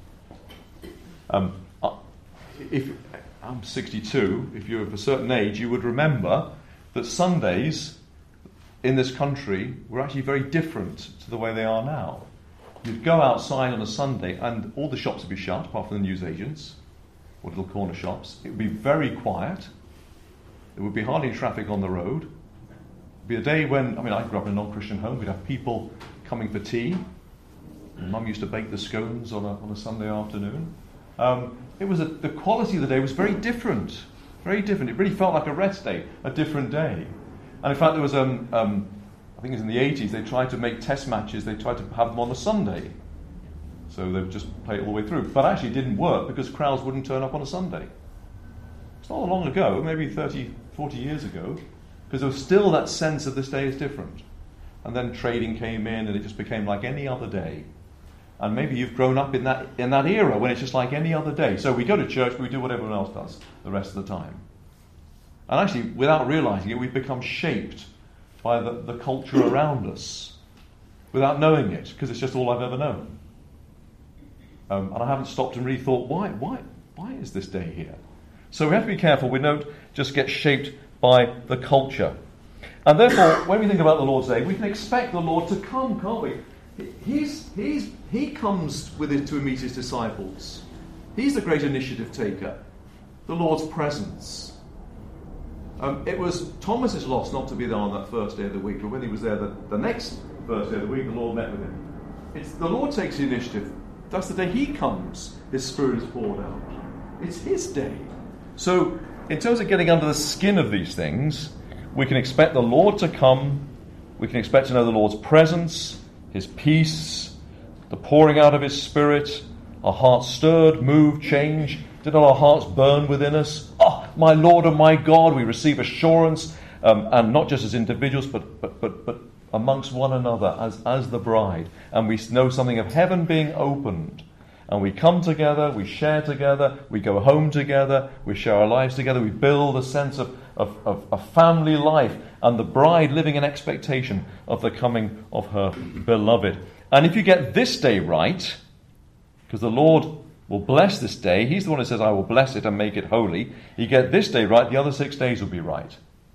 If I'm 62, if you're of a certain age, you would remember that Sundays in this country were actually very different to the way they are now. You'd go outside on a Sunday and all the shops would be shut, apart from the newsagents or little corner shops. It would be very quiet. There would be hardly any traffic on the road. It would be a day when, I grew up in a non-Christian home. We'd have people coming for tea. Mum used to bake the scones on a Sunday afternoon. The quality of the day was very different. Very different. It really felt like a rest day, a different day. And in fact, there was, I think it was in the 80s, they tried to make test matches. They tried to have them on a Sunday. So they would just play it all the way through. But actually it didn't work because crowds wouldn't turn up on a Sunday. It's not long ago, maybe 30, 40 years ago, Because there was still that sense of this day is different. And then trading came in and it just became like any other day. And maybe you've grown up in that era when it's just like any other day. So we go to church, but we do what everyone else does the rest of the time. And actually, without realizing it, we've become shaped by the culture around us without knowing it, because it's just all I've ever known. And I haven't stopped and really thought, why is this day here? So we have to be careful we don't just get shaped by the culture. And therefore, when we think about the Lord's Day, we can expect the Lord to come, can't we? He comes with it to meet his disciples. He's the great initiative taker. The Lord's presence. It was Thomas's loss not to be there on that first day of the week, but when he was there the next first day of the week, the Lord met with him. It's the Lord takes the initiative. That's the day he comes. His Spirit is poured out. It's his day. So, in terms of getting under the skin of these things, we can expect the Lord to come. We can expect to know the Lord's presence, his peace, the pouring out of his Spirit, our hearts stirred, moved, changed. Did not our hearts burn within us? Oh, my Lord and my God, we receive assurance, and not just as individuals, but amongst one another as the bride. And we know something of heaven being opened. And we come together, we share together, we go home together, we share our lives together, we build a sense of a family life, and the bride living in expectation of the coming of her beloved. And if you get this day right, because the Lord will bless this day, he's the one who says, I will bless it and make it holy. You get this day right, the other 6 days will be right.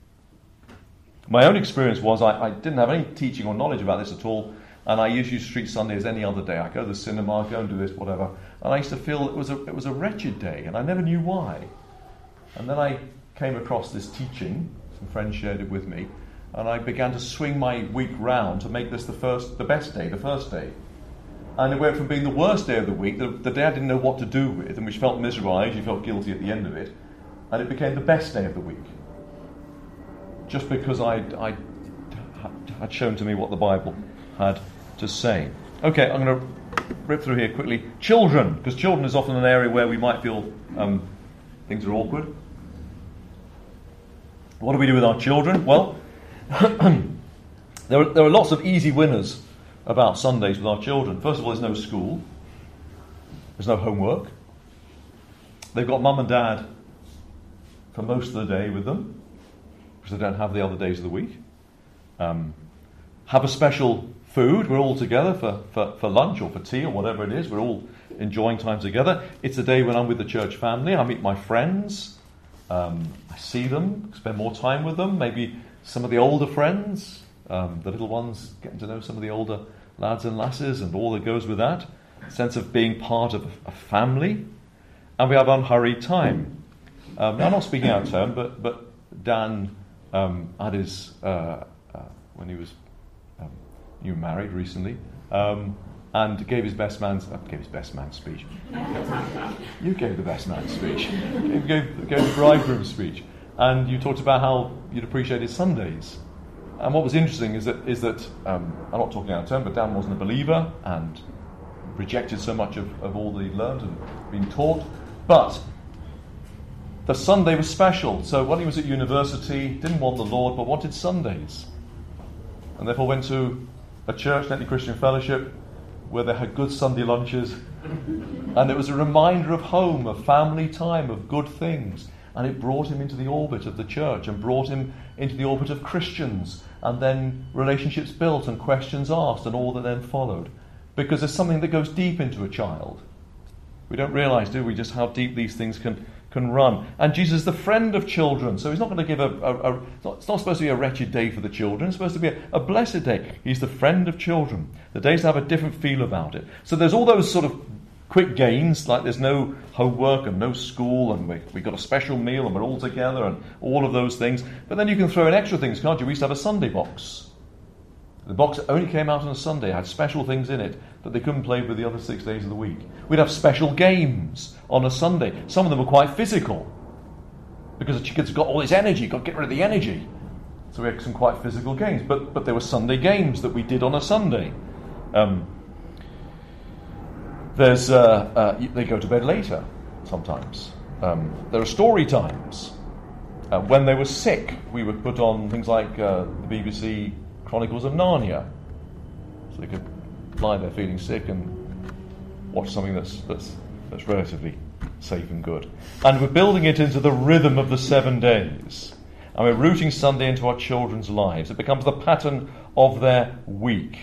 My own experience was I didn't have any teaching or knowledge about this at all, and I usually treat Sunday as any other day. I go to the cinema, go and do this, whatever. And I used to feel it was a wretched day, and I never knew why. And then I came across this teaching, some friends shared it with me, and I began to swing my week round to make this the best day, the first day. And it went from being the worst day of the week, the day I didn't know what to do with, and which felt miserable, I usually felt guilty at the end of it, and it became the best day of the week. Just because I had shown to me what the Bible had to say. Okay, I'm going to rip through here quickly. Children, because children is often an area where we might feel things are awkward. What do we do with our children? Well, there are lots of easy winners about Sundays with our children. First of all, there's no school. There's no homework. They've got mum and dad for most of the day with them, because they don't have the other days of the week. Have a special food. We're all together for lunch or for tea or whatever it is. We're all enjoying time together. It's a day when I'm with the church family. I meet my friends. I see them, spend more time with them. Maybe some of the older friends, the little ones, getting to know some of the older lads and lasses and all that goes with that. Sense of being part of a family. And we have unhurried time. Now, I'm not speaking out of turn, but Dan had his, when he was married recently, and gave his best man speech. You gave the best man speech. Gave the bridegroom speech. And you talked about how you'd appreciated Sundays. And what was interesting is that I'm not talking out of turn, but Dan wasn't a believer and rejected so much of all that he'd learned and been taught. But the Sunday was special. So when he was at university, didn't want the Lord, but wanted Sundays. And therefore went to a church, Netley Christian Fellowship, where they had good Sunday lunches. And it was a reminder of home, of family time, of good things. And it brought him into the orbit of the church and brought him into the orbit of Christians. And then relationships built and questions asked and all that then followed. Because there's something that goes deep into a child. We don't realise, do we, just how deep these things can run. And Jesus is the friend of children, so he's not going to give it's not supposed to be a wretched day for the children, it's supposed to be a blessed day. He's the friend of children. The days have a different feel about it. So there's all those sort of quick gains, like there's no homework and no school, and we got a special meal and we're all together and all of those things. But then you can throw in extra things, can't you? We used to have a Sunday box. The box that only came out on a Sunday had special things in it that they couldn't play with the other 6 days of the week. We'd have special games on a Sunday. Some of them were quite physical, because the kids have got all this energy, got to get rid of the energy. So we had some quite physical games. But there were Sunday games that we did on a Sunday. They go to bed later sometimes. There are story times. When they were sick, we would put on things like the BBC Chronicles of Narnia, so they could lie there feeling sick and watch something that's relatively safe and good. And we're building it into the rhythm of the 7 days. And we're rooting Sunday into our children's lives. It becomes the pattern of their week.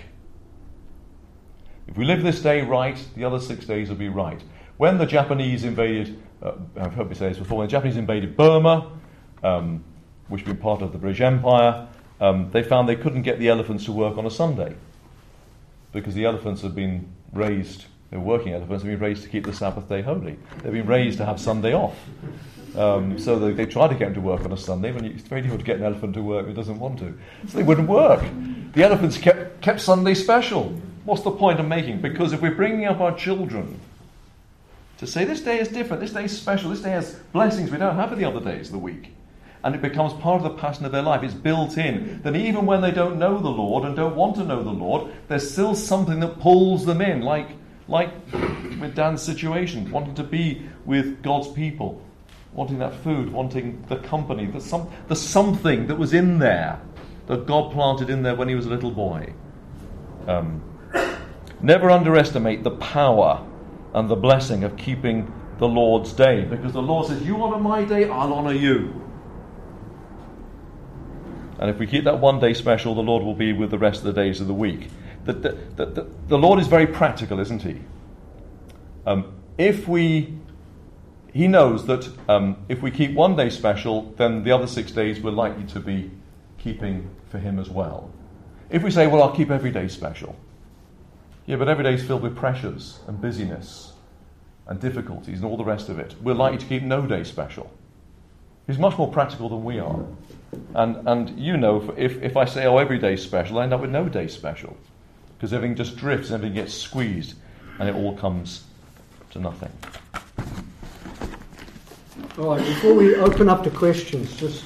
If we live this day right, the other 6 days will be right. When the Japanese invaded, I've heard me say this before, when the Japanese invaded Burma, which had been part of the British Empire, they found they couldn't get the elephants to work on a Sunday because the elephants had been raised, they were working elephants, had been raised to keep the Sabbath day holy. They've been raised to have Sunday off. So they tried to get them to work on a Sunday, but it's very difficult to get an elephant to work if it doesn't want to. So they wouldn't work. The elephants kept Sunday special. What's the point I'm making? Because if we're bringing up our children to say this day is different, this day is special, this day has blessings we don't have in the other days of the week, and it becomes part of the pattern of their life, it's built in, then even when they don't know the Lord and don't want to know the Lord, there's still something that pulls them in, like with Dan's situation, wanting to be with God's people, wanting that food, wanting the company, the something that was in there, that God planted in there when he was a little boy. Never underestimate the power and the blessing of keeping the Lord's day, because the Lord says, you honour my day, I'll honour you. And if we keep that 1 day special, the Lord will be with the rest of the days of the week. The Lord is very practical, isn't he? He knows that if we keep 1 day special, then the other 6 days we're likely to be keeping for him as well. If we say, well, I'll keep every day special. Yeah, but every day is filled with pressures and busyness and difficulties and all the rest of it. We're likely to keep no day special. He's much more practical than we are. And you know, if I say, oh, every day's special, I end up with no day special. Because everything just drifts, everything gets squeezed, and it all comes to nothing. All right, before we open up to questions, just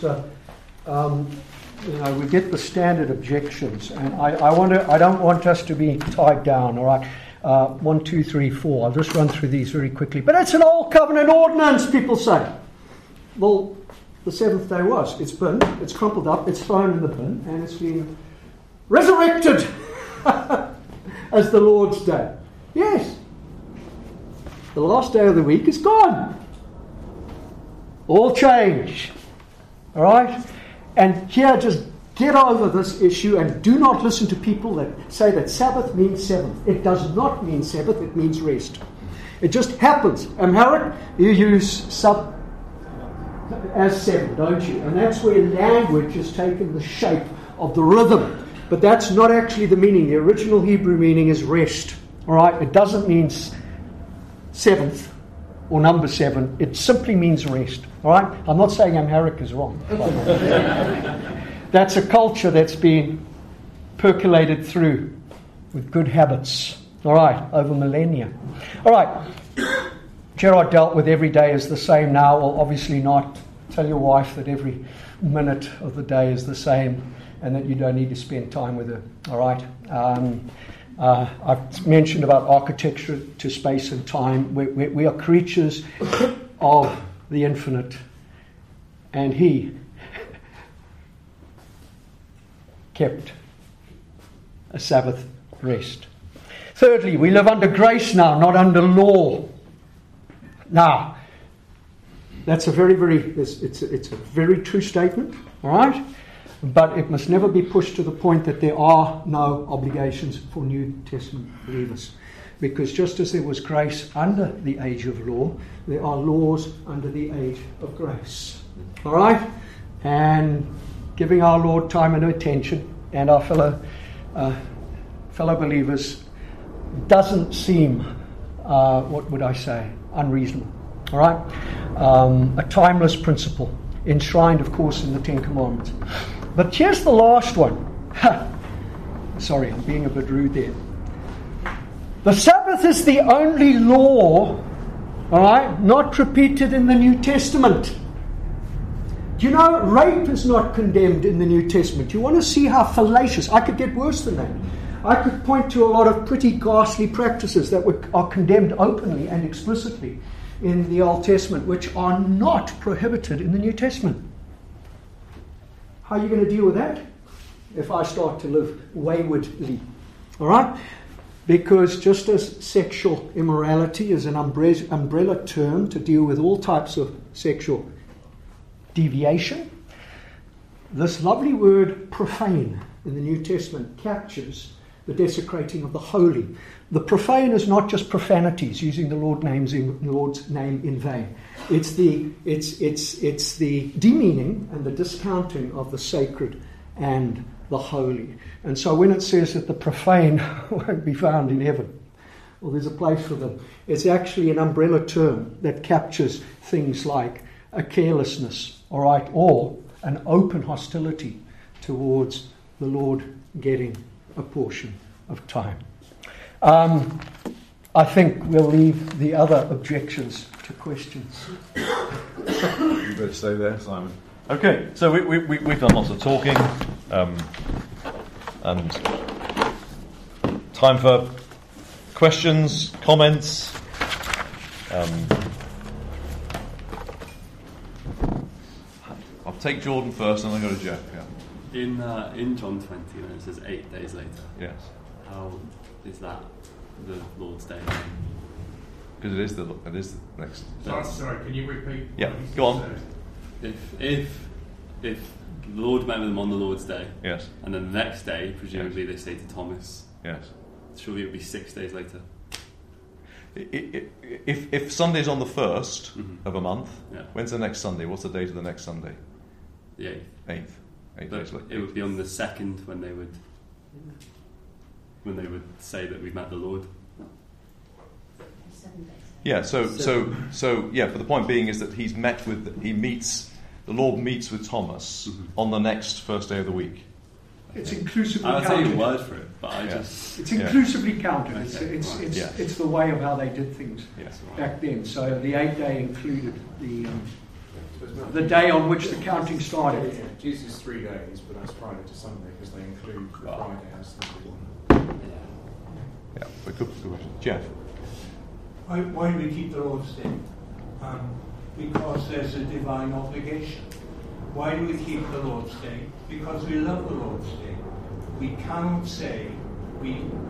we get the standard objections, and I don't want us to be tied down. All right, 1, 2, 3, 4. I'll just run through these very quickly. But it's an old covenant ordinance, people say. Well, the seventh day was. It's been. It's crumpled up. It's thrown in the bin, and it's been resurrected as the Lord's day. Yes, the last day of the week is gone. All change. All right? And here, just get over this issue and do not listen to people that say that Sabbath means seventh. It does not mean Sabbath, it means rest. It just happens. Amharic, you use sub as seven, don't you? And that's where language has taken the shape of the rhythm. But that's not actually the meaning. The original Hebrew meaning is rest. All right? It doesn't mean seventh or number 7. It simply means rest. All right? I'm not saying Amharic is wrong. That's a culture that's been percolated through with good habits. All right? Over millennia. All right. Gerard dealt with every day is the same now. Well, obviously not. Tell your wife that every minute of the day is the same and that you don't need to spend time with her. All right? I've mentioned about architecture to space and time. We are creatures of the infinite. And he kept a Sabbath rest. Thirdly, we live under grace now, not under law. Now, that's a very, it's a very true statement, all right? But it must never be pushed to the point that there are no obligations for New Testament believers. Because just as there was grace under the age of law, there are laws under the age of grace. All right? And giving our Lord time and attention and our fellow believers doesn't seem, what would I say, unreasonable. All right? A timeless principle, enshrined, of course, in the Ten Commandments. But here's the last one. Sorry, I'm being a bit rude there. The Sabbath is the only law, all right, not repeated in the New Testament. Do you know, rape is not condemned in the New Testament. You want to see how fallacious? I could get worse than that. I could point to a lot of pretty ghastly practices that are condemned openly and explicitly in the Old Testament, which are not prohibited in the New Testament. How are you going to deal with that? If I start to live waywardly. All right? Because just as sexual immorality is an umbrella term to deal with all types of sexual deviation, this lovely word profane in the New Testament captures the desecrating of the holy. The profane is not just profanities, using the Lord's name in vain. It's the demeaning and the discounting of the sacred and the holy. And so when it says that the profane won't be found in heaven, well, there's a place for them, it's actually an umbrella term that captures things like a carelessness, all right, or an open hostility towards the Lord getting a portion of time. I think we'll leave the other objections to questions. You better stay there, Simon. Okay, so we've done lots of talking, and time for questions, comments. I'll take Jordan first, and then I'll go to Jeff. Yeah. In John 20, when it says 8 days later, Yes. how is that the Lord's Day? Because it is the next. Sorry, can you repeat? Yeah, go on. If the Lord met with them on the Lord's Day, Yes. and then the next day, presumably they say to Thomas, Yes. surely it would be 6 days later. If Sunday's on the 1st of a month, Yeah. when's the next Sunday? What's the date of the next Sunday? The 8th. 8th. 8 But days later. it would be on the 2nd when they would say that we've met the Lord. 7 days. Yeah. So yeah. But the point being is that the Lord meets with Thomas on the next first day of the week. It's inclusively I'll tell you a counted. word for it, but I Yeah. just... It's inclusively counted. Okay, right. Yeah. It's the way of how they did things Yes. back then. So the 8th day included the day on which the counting started. Yeah, Jesus 3 days, but that's Friday to Sunday because they include the Friday as the one. Yeah. But good question, Jeff. Why do we keep the Lord's Day? Because there's a divine obligation. Why do we keep the Lord's Day? Because we love the Lord's Day. We cannot say we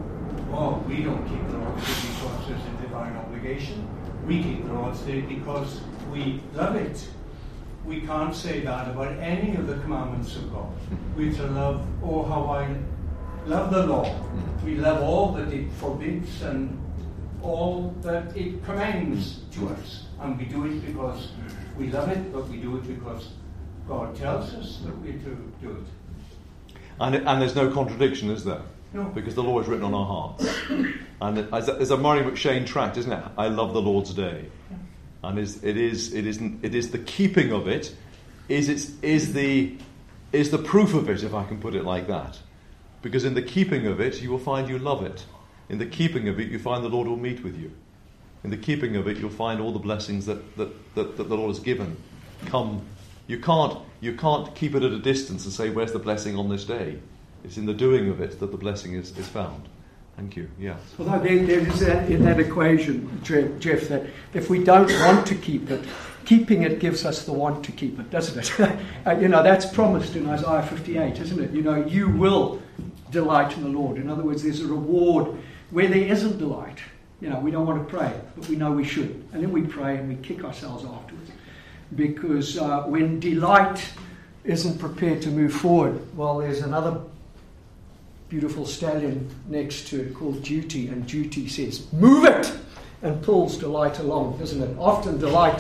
don't keep the Lord's Day because there's a divine obligation. We keep the Lord's Day because we love it. We can't say that about any of the commandments of God. We're to love, how I love the law. We love all that it forbids and all that it commends to us. And we do it because we love it, but we do it because God tells us that we're to do it. And there's no contradiction, is there? No. Because the law is written on our hearts. And there's a Murray McShane tract, isn't it? I love the Lord's Day. And it is the keeping of it is the proof of it, if I can put it like that. Because in the keeping of it, you will find you love it. In the keeping of it, you find the Lord will meet with you. In the keeping of it, you'll find all the blessings that the Lord has given. You can't keep it at a distance and say, where's the blessing on this day? It's in the doing of it that the blessing is found. Thank you. Yes. Although there is in that equation, Jeff, that if we don't want to keep it, keeping it gives us the want to keep it, doesn't it? That's promised in Isaiah 58, isn't it? You will delight in the Lord. In other words, there's a reward where there isn't delight. We don't want to pray, but we know we should. And then we pray and we kick ourselves afterwards. Because when delight isn't prepared to move forward, well, there's another beautiful stallion next to it called duty, and duty says, move it, and pulls delight along, doesn't it? Often delight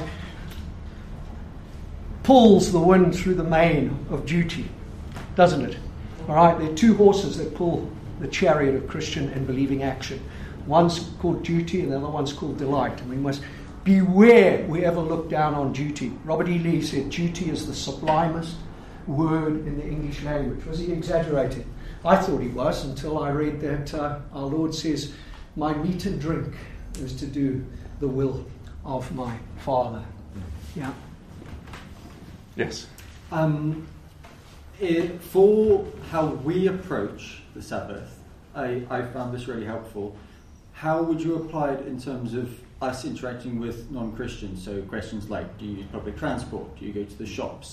pulls the wind through the mane of duty, doesn't it? All right, there are two horses that pull the chariot of Christian and believing action. One's called duty and the other one's called delight, and we must beware we ever look down on duty. Robert E. Lee said duty is the sublimest word in the English language. Was he exaggerating? I thought he was until I read that our Lord says, my meat and drink is to do the will of my Father. Yeah. Yes. For how we approach the Sabbath, I found this really helpful. How would you apply it in terms of us interacting with non-Christians? So questions like, do you use public transport? Do you go to the shops?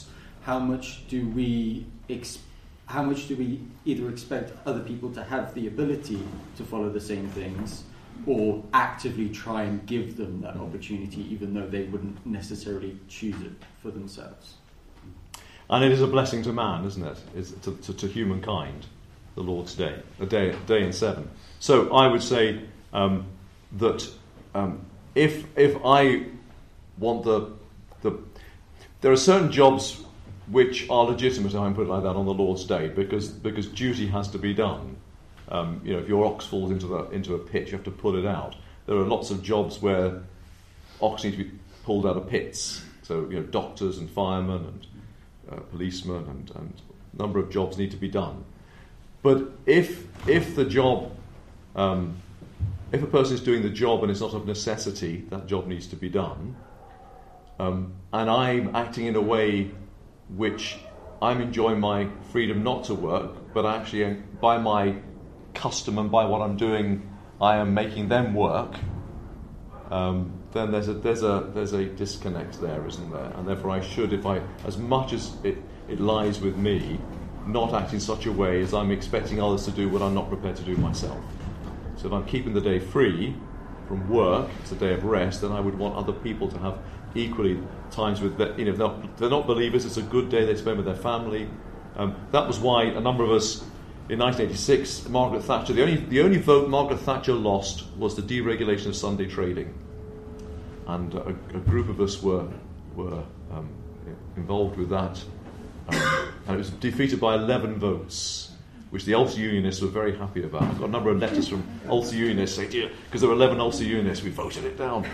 how much do we either expect other people to have the ability to follow the same things, or actively try and give them that opportunity, even though they wouldn't necessarily choose it for themselves? And it is a blessing to man, isn't it? It's to humankind, the Lord's Day, a day in 7. So I would say that if I want there are certain jobs which are legitimate, if I can put it like that, on the Lord's Day, because duty has to be done. If your ox falls into a pit, you have to pull it out. There are lots of jobs where ox need to be pulled out of pits. So doctors and firemen and policemen and a number of jobs need to be done. But if the job, if a person is doing the job and it's not of necessity, that job needs to be done. And I'm acting in a way which I'm enjoying my freedom not to work, but actually by my custom and by what I'm doing, I am making them work. Then there's a disconnect there, isn't there? And therefore I should, as much as it lies with me, not act in such a way as I'm expecting others to do what I'm not prepared to do myself. So if I'm keeping the day free from work, it's a day of rest, then I would want other people to have equally times with that. If they're not believers, it's a good day they spend with their family. That was why a number of us in 1986, Margaret Thatcher, the only vote Margaret Thatcher lost was the deregulation of Sunday trading, and a group of us were involved with that, and it was defeated by 11 votes, which the Ulster Unionists were very happy about. I've got a number of letters from Ulster Unionists saying, because there were 11 Ulster Unionists, we voted it down.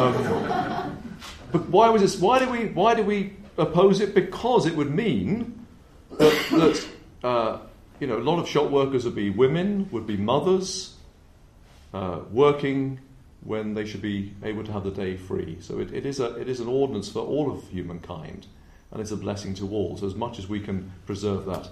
But why was this? Why do we oppose it? Because it would mean that a lot of shop workers would be women, would be mothers, working when they should be able to have the day free. So it is an ordinance for all of humankind, and it's a blessing to all. So as much as we can preserve that.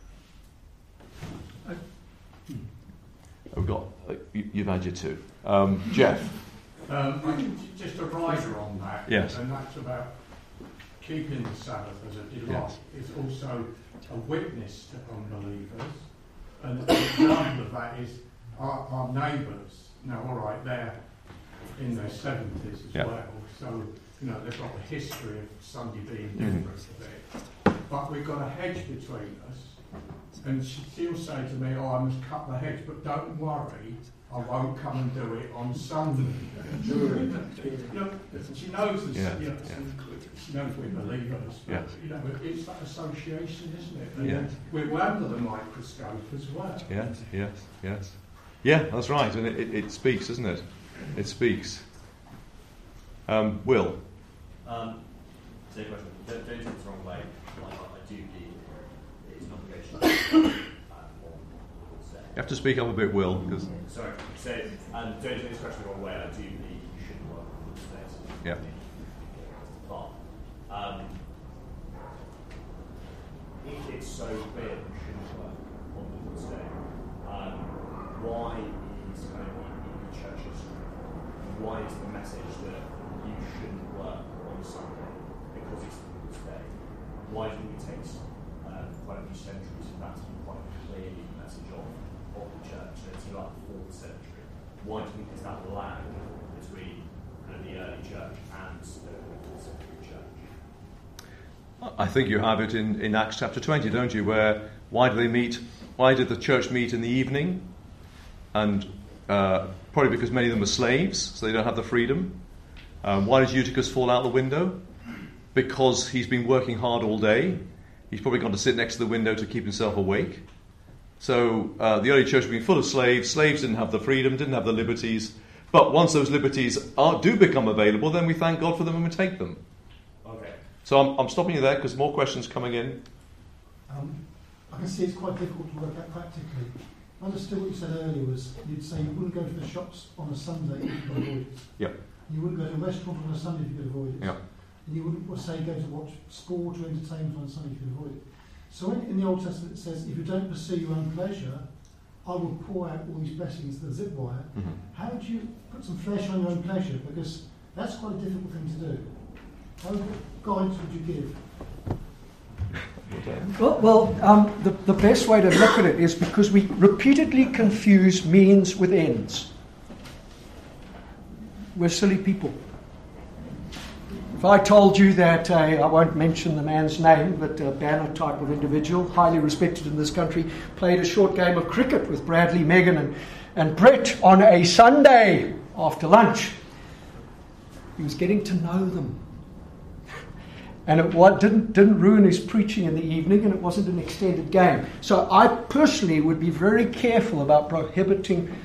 We've got you've had your two, Jeff. I think just a rider on that, yes. And that's about keeping the Sabbath as a delight. Yes. It's also a witness to unbelievers, and an example of that is our neighbours. Now, all right, they're in their 70s as well, so they've got a history of Sunday being different to it. But we've got a hedge between us, and she'll say to me, "Oh, I must cut the hedge, but don't worry, I won't come and do it on Sunday." She knows that. She knows we're believers. But, it's that association, isn't it? And we're under the microscope as well. Yes. Yeah, that's right, and it speaks, doesn't it? It speaks. Will. So a question. Don't take this the wrong way. I do believe it's an obligation. You have to speak up a bit, Will. Because sorry. So, don't take this question the wrong way. I do believe you shouldn't work on the days. Yeah. But if it's so clear that you shouldn't work on the Lord's Day, why is kind of in the church history? Why is the message that you shouldn't work on Sunday because it's the Lord's Day? Why do you think it takes quite a few centuries for that to be quite clearly the message of the church? So it's about the 4th century. Why do you think there's that lag between kind of the early church and the 4th century church? I think you have it in Acts chapter 20, don't you? Where why do they meet? Why did the church meet in the evening? And probably because many of them were slaves, so they don't have the freedom. Why did Eutychus fall out the window? Because he's been working hard all day. He's probably gone to sit next to the window to keep himself awake. So the early church had been full of slaves. Slaves didn't have the freedom, didn't have the liberties. But once those liberties do become available, then we thank God for them and we take them. Okay. So I'm stopping you there because more questions coming in. I can see it's quite difficult to work out practically. I understood what you said earlier was you'd say you wouldn't go to the shops on a Sunday if you could avoid it. Yep. You wouldn't go to a restaurant on a Sunday if you could avoid it. Yep. And you wouldn't say go to watch sport or entertainment on a Sunday if you could avoid it. So in the Old Testament it says, if you don't pursue your own pleasure, I will pour out all these blessings to the zip wire. Mm-hmm. How would you put some flesh on your own pleasure? Because that's quite a difficult thing to do. What guidance would you give? The best way to look at it is because we repeatedly confuse means with ends. We're silly people. If I told you that, I won't mention the man's name, but a Banner type of individual, highly respected in this country, played a short game of cricket with Bradley, Megan and Brett on a Sunday after lunch. He was getting to know them. And it didn't ruin his preaching in the evening, and it wasn't an extended game. So I personally would be very careful about prohibiting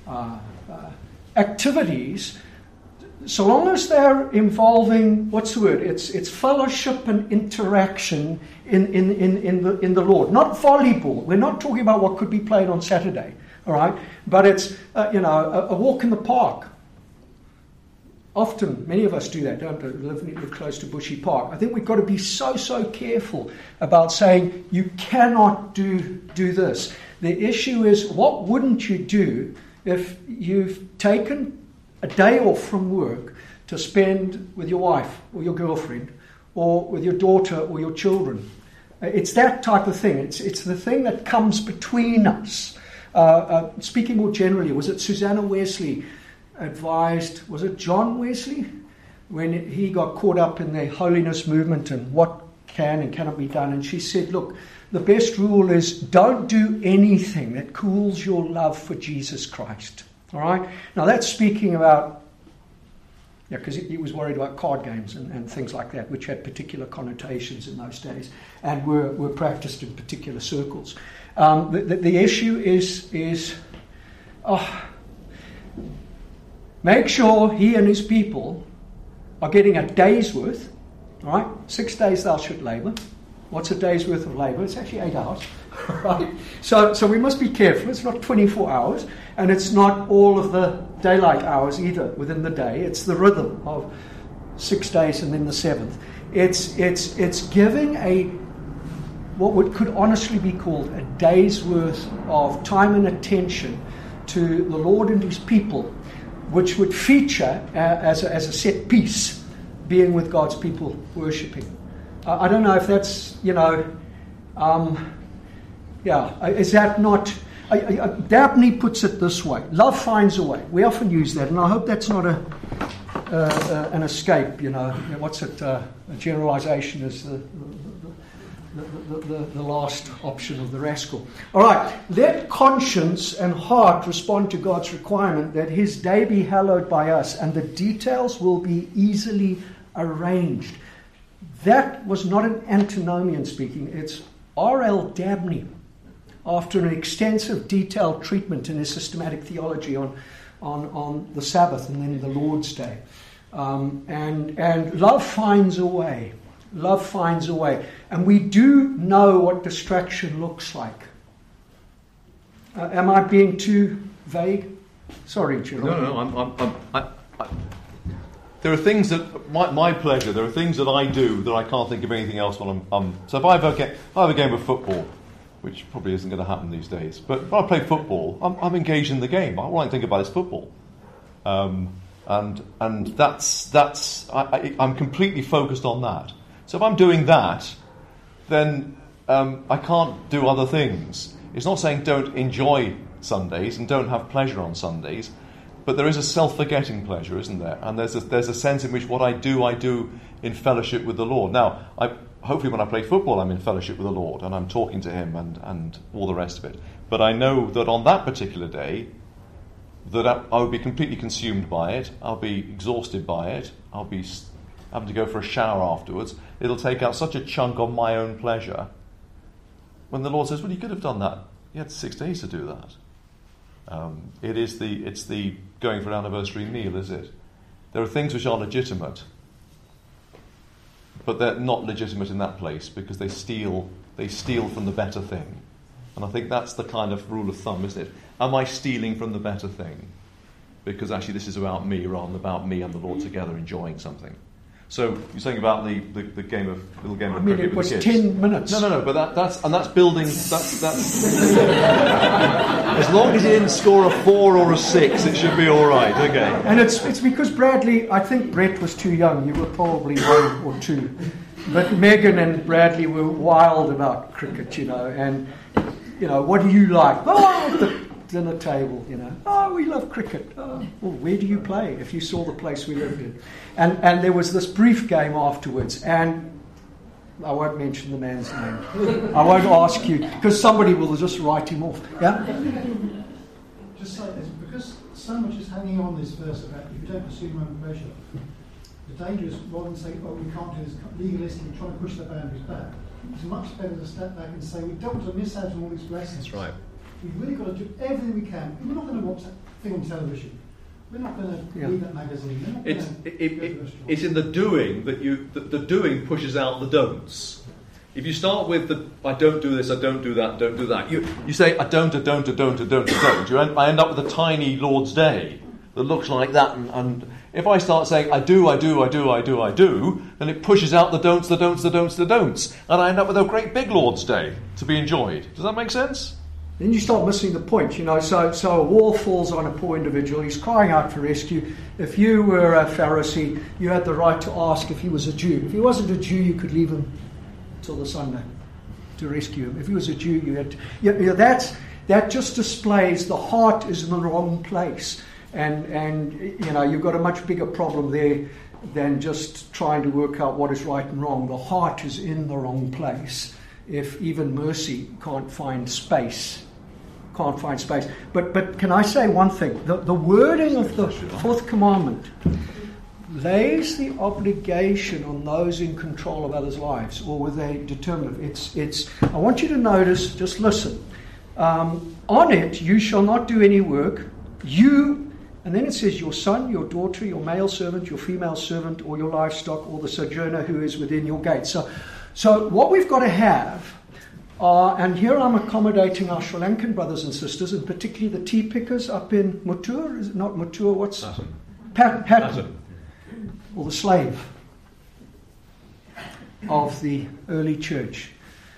activities so long as they're involving, what's the word? It's fellowship and interaction in the Lord. Not volleyball. We're not talking about what could be played on Saturday, all right? But it's a walk in the park. Often, many of us do that, don't we? Live close to Bushy Park. I think we've got to be so careful about saying you cannot do this. The issue is, what wouldn't you do if you've taken a day off from work to spend with your wife or your girlfriend or with your daughter or your children? It's that type of thing. It's the thing that comes between us. Speaking more generally, was it Susanna Wesley advised, was it John Wesley, when he got caught up in the holiness movement and what can and cannot be done? And she said, look, the best rule is don't do anything that cools your love for Jesus Christ. All right? Now that's speaking about, because he was worried about card games and things like that, which had particular connotations in those days and were practiced in particular circles. The issue is make sure he and his people are getting a day's worth. All right? 6 days thou shalt labour. What's a day's worth of labour? It's actually 8 hours. Right? So we must be careful. It's not 24 hours, and it's not all of the daylight hours either within the day. It's the rhythm of 6 days and then the seventh. It's giving what could honestly be called a day's worth of time and attention to the Lord and His people, which would feature as a set piece, being with God's people worshipping. I don't know if that's, is that not... Dabney puts it this way: love finds a way. We often use that, and I hope that's not an escape. What's it? A generalisation is the last option of the rascal. All right, let conscience and heart respond to God's requirement that His day be hallowed by us, and the details will be easily arranged. That was not an antinomian speaking. It's R.L. Dabney, after an extensive detailed treatment in his systematic theology on the Sabbath and then the Lord's Day. And love finds a way. Love finds a way. And we do know what distraction looks like. Am I being too vague? Sorry, Jerome. No, there are things that, my pleasure, there are things that I do that I can't think of anything else when so if I have a game of football, which probably isn't going to happen these days, but when I play football, I'm engaged in the game. All I think about is football. And I'm completely focused on that. So if I'm doing that, then I can't do other things. It's not saying don't enjoy Sundays and don't have pleasure on Sundays, but there is a self-forgetting pleasure, isn't there? And there's a sense in which what I do in fellowship with the Lord. Now, hopefully when I play football, I'm in fellowship with the Lord and I'm talking to Him and all the rest of it. But I know that on that particular day, that I would be completely consumed by it. I'll be exhausted by it. I'll be having to go for a shower afterwards. It'll take out such a chunk of my own pleasure. When the Lord says, well, you could have done that. You had 6 days to do that. It's the going for an anniversary meal, is it? There are things which are legitimate, but they're not legitimate in that place because they steal from the better thing. And I think that's the kind of rule of thumb, isn't it? Am I stealing from the better thing? Because actually this is about me rather than about me and the Lord together enjoying something. So you're saying about the little game of cricket it was with the kids. 10 minutes. No, but that's building. That's as long as you didn't score a 4 or a 6, it should be all right. Okay. And it's because Bradley, I think Brett was too young. You were probably 1 or 2. But Megan and Bradley were wild about cricket, and, what do you like? Oh, at the dinner table, Oh, we love cricket. Oh, well, where do you play? If you saw the place we lived in. And there was this brief game afterwards, and I won't mention the man's name. I won't ask you, because somebody will just write him off. Yeah? Just say this, because so much is hanging on this verse about if you don't pursue your own pleasure, the danger is rather than saying, oh, we can't do this legalistic and try to push the boundaries back, it's much better to step back and say, we don't want to miss out on all these blessings. That's right. We've really got to do everything we can. We're not going to watch that thing on television. We're not going to read that magazine. It's in the doing that the doing pushes out the don'ts. If you start with I don't do this, I don't do that, don't do that. You say I don't. I end up with a tiny Lord's Day that looks like that. And if I start saying I do, then it pushes out the don'ts. And I end up with a great big Lord's Day to be enjoyed. Does that make sense? Then you start missing the point, So a wall falls on a poor individual. He's crying out for rescue. If you were a Pharisee, you had the right to ask if he was a Jew. If he wasn't a Jew, you could leave him till the Sunday to rescue him. If he was a Jew, you had to... that just displays the heart is in the wrong place. And you've got a much bigger problem there than just trying to work out what is right and wrong. The heart is in the wrong place if even mercy can't find space. But can I say one thing? The wording of the fourth commandment lays the obligation on those in control of others' lives, or with a determinative. It's. I want you to notice. Just listen. On it, you shall not do any work. And then it says your son, your daughter, your male servant, your female servant, or your livestock, or the sojourner who is within your gates. So what we've got to have. And here I'm accommodating our Sri Lankan brothers and sisters, and particularly the tea pickers up in Mutur. Is it not Mutur? What's Patton? Or the slave of the early church.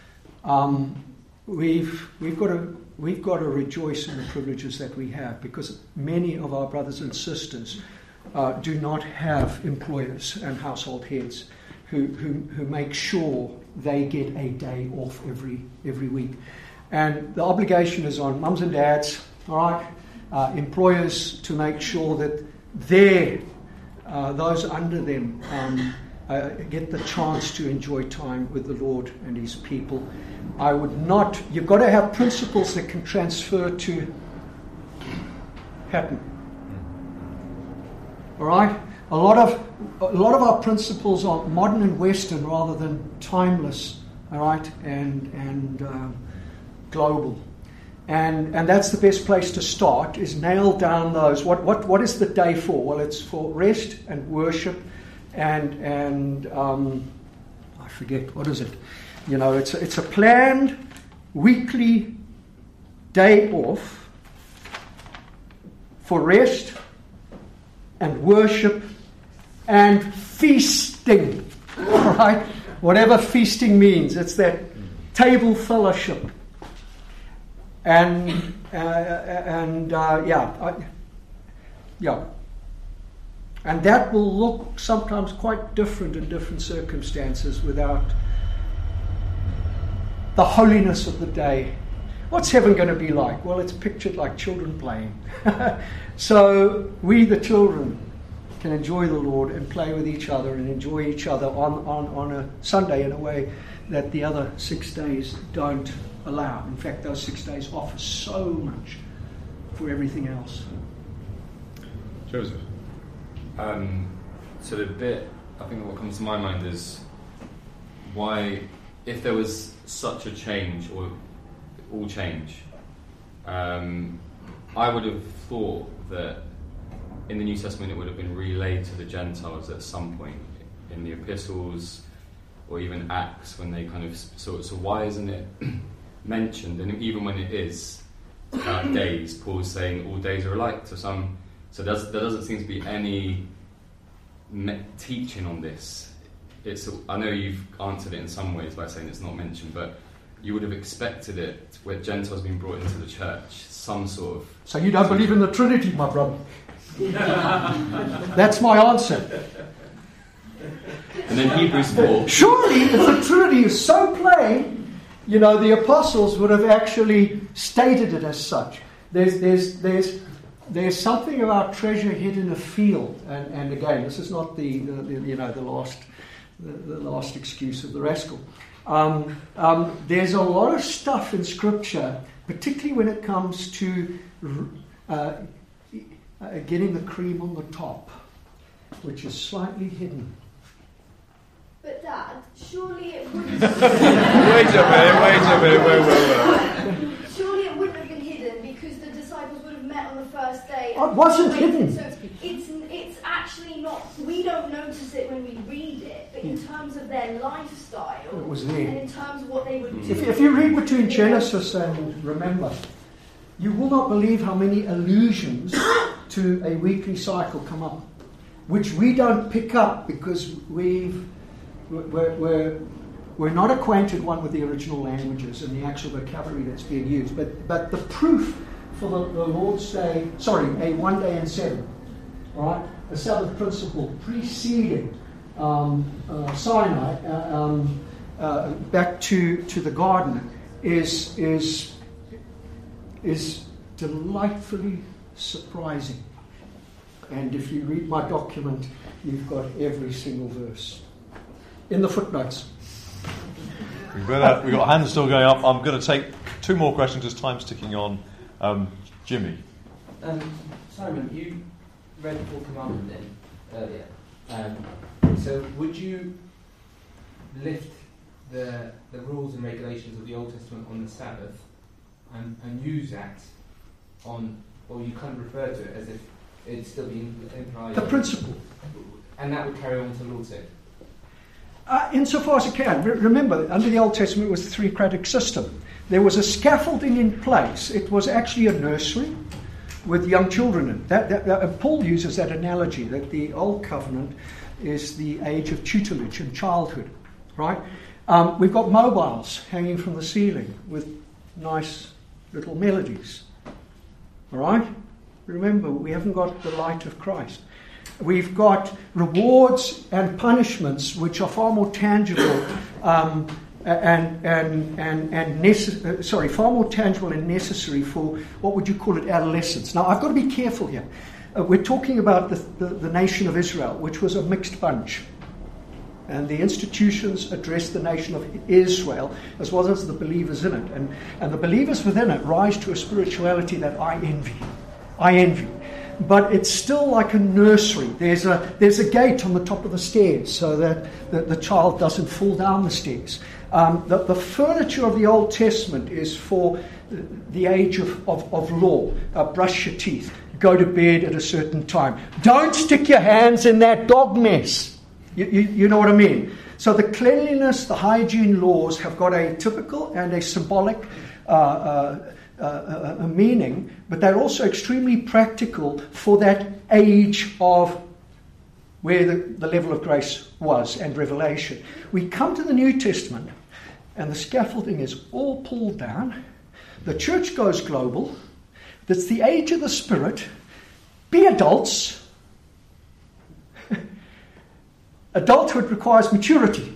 We've got to rejoice in the privileges that we have, because many of our brothers and sisters do not have employers and household heads who make sure they get a day off every week. And the obligation is on mums and dads, all right, employers, to make sure that those under them get the chance to enjoy time with the Lord and His people. You've got to have principles that can transfer to pattern. All right? A lot of our principles are modern and Western rather than timeless, all right, and global. And that's the best place to start, is nail down those. What is the day for? Well, it's for rest and worship and I forget, what is it? It's a planned weekly day off for rest and worship and feasting, all right? Whatever feasting means, it's that table fellowship. And that will look sometimes quite different in different circumstances without the holiness of the day. What's heaven going to be like? Well, it's pictured like children playing. So we, the children, can enjoy the Lord and play with each other and enjoy each other on a Sunday in a way that the other 6 days don't allow. In fact, those 6 days offer so much for everything else. Joseph? So the bit, I think what comes to my mind is why, if there was such a change, or all change, I would have thought that in the New Testament it would have been relayed to the Gentiles at some point in the epistles or even Acts, when they kind of so why isn't it mentioned? And even when it is days, Paul's saying all days are alike to some. So there doesn't seem to be any teaching on this. I know you've answered it in some ways by saying it's not mentioned, but you would have expected it, where Gentiles being brought into the church, some sort of... So you don't believe in the Trinity, my brother? That's my answer. And then Hebrews 4. Surely, if the Trinity is so plain, the apostles would have actually stated it as such. There's something about treasure hid in a field, and again, this is not the last excuse of the rascal. There's a lot of stuff in Scripture, particularly when it comes to getting the cream on the top, which is slightly hidden. But Dad, surely it wouldn't. Wait a minute. Surely it wouldn't have been hidden because the disciples would have met on the first day. It wasn't hidden. So it's actually not. We don't notice it when we read it, but in terms of their lifestyle, it was there. And in terms of what they would do. If you read between Genesis and Remember, you will not believe how many allusions to a weekly cycle come up, which we don't pick up because we're not acquainted, one, with the original languages and the actual vocabulary that's being used. But the proof for the Lord's Day, a 1 day and 7, all right, a Sabbath principle preceding Sinai, back to the garden, is delightfully surprising. And if you read my document, you've got every single verse in the footnotes. We've got hands still going up. I'm going to take 2 more questions as time's ticking on. Jimmy. Simon, you read the 4th commandment then earlier. So would you lift the rules and regulations of the Old Testament on the Sabbath and use that on, or you kind of refer to it as if it's still being implied? The principle. And that would carry on to the Lord's Day? Insofar as it can. Remember, under the Old Testament it was a three-craddick system. There was a scaffolding in place. It was actually a nursery with young children in it. Paul uses that analogy that the Old Covenant is the age of tutelage and childhood, right? We've got mobiles hanging from the ceiling with nice little melodies, all right? Remember, we haven't got the light of Christ. We've got rewards and punishments which are far more tangible far more tangible and necessary for what would you call it, adolescence. Now, I've got to be careful here. We're talking about the nation of Israel, which was a mixed bunch. And the institutions address the nation of Israel as well as the believers in it. And the believers within it rise to a spirituality that I envy. But it's still like a nursery. There's a gate on the top of the stairs so that the child doesn't fall down the stairs. The furniture of the Old Testament is for the age of law. Brush your teeth. Go to bed at a certain time. Don't stick your hands in that dog mess. You know what I mean? So the cleanliness, the hygiene laws have got a typical and a symbolic a meaning, but they're also extremely practical for that age of where the level of grace was and revelation. We come to the New Testament and the scaffolding is all pulled down. The church goes global. That's the age of the Spirit. Be adults. Adulthood requires maturity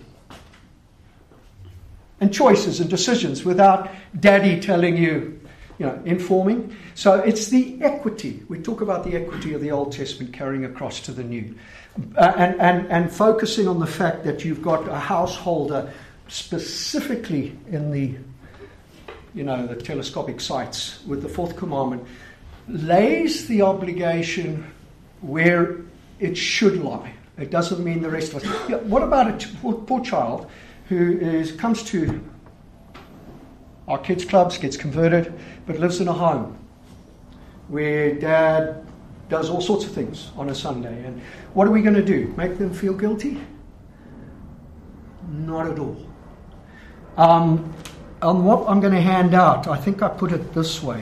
and choices and decisions without daddy telling you, informing. So it's the equity. We talk about the equity of the Old Testament carrying across to the New. And focusing on the fact that you've got a householder specifically in the telescopic sights with the 4th commandment lays the obligation where it should lie. It doesn't mean the rest of us. What about a poor child who comes to our kids' clubs, gets converted, but lives in a home where dad does all sorts of things on a Sunday? And what are we going to do? Make them feel guilty? Not at all. On what I'm going to hand out, I think I put it this way.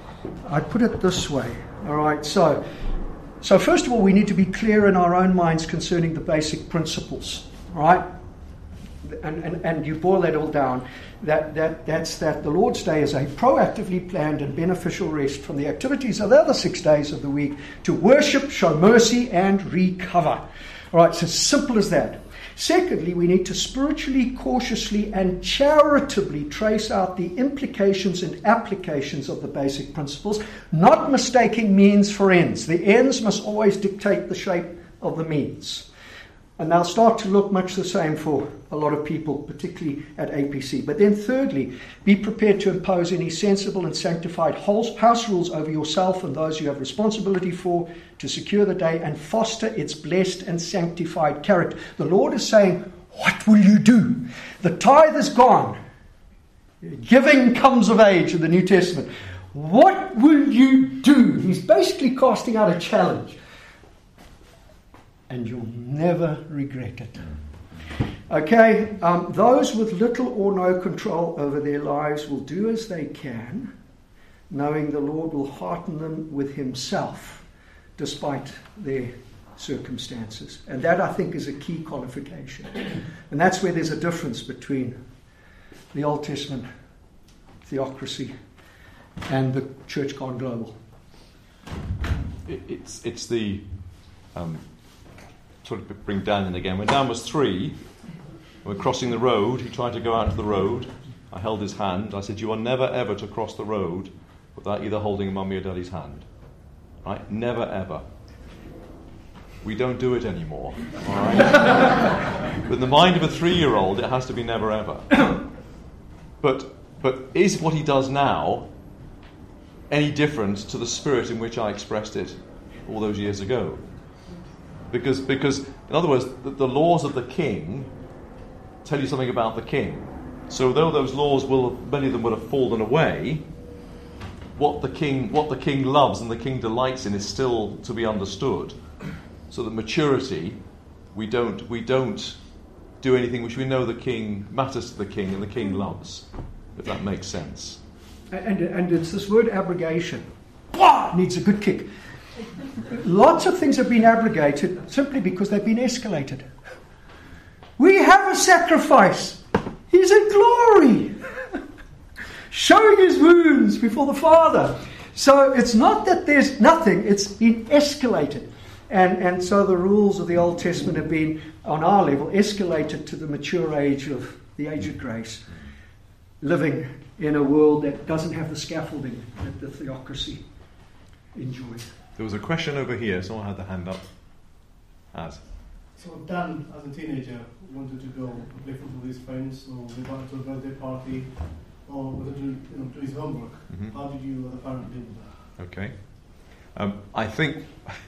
All right, so first of all, we need to be clear in our own minds concerning the basic principles, all right? And you boil that all down, that's that the Lord's Day is a proactively planned and beneficial rest from the activities of the other 6 days of the week to worship, show mercy, and recover. All right, it's as simple as that. Secondly, we need to spiritually, cautiously, and charitably trace out the implications and applications of the basic principles, not mistaking means for ends. The ends must always dictate the shape of the means. And they'll start to look much the same for a lot of people, particularly at APC. But then thirdly, be prepared to impose any sensible and sanctified house rules over yourself and those you have responsibility for to secure the day and foster its blessed and sanctified character. The Lord is saying, what will you do? The tithe is gone. Giving comes of age in the New Testament. What will you do? He's basically casting out a challenge. And you'll never regret it. Okay, those with little or no control over their lives will do as they can, knowing the Lord will hearten them with himself, despite their circumstances. And that, I think, is a key qualification. And that's where there's a difference between the Old Testament theocracy and the church gone global. It's the... sort of bring Dan in again. When Dan was 3, we were crossing the road. He tried to go out to the road. I held his hand. I said, you are never ever to cross the road without either holding mummy or daddy's hand. Right? Never ever. We don't do it anymore. All right? With the mind of a 3-year-old, it has to be never ever. But is what he does now any different to the spirit in which I expressed it all those years ago? Because in other words, the laws of the king tell you something about the king. So though those laws many of them would have fallen away, what the king loves and the king delights in is still to be understood. So that maturity, we don't do anything which we know the king matters to the king and the king loves, if that makes sense. And it's this word abrogation. Needs a good kick. Lots of things have been abrogated simply because they've been escalated. We have a sacrifice. He's in glory. Showing his wounds before the Father. So it's not that there's nothing, it's been escalated. And so the rules of the Old Testament have been, on our level, escalated to the mature age of the age of grace. Living in a world that doesn't have the scaffolding that the theocracy enjoys. There was a question over here. Someone had the hand up. So Dan, as a teenager, wanted to go and play football with his friends, or go out to a birthday party, or wanted to do his homework. Mm-hmm. How did you, as a parent, deal with that? Okay. I think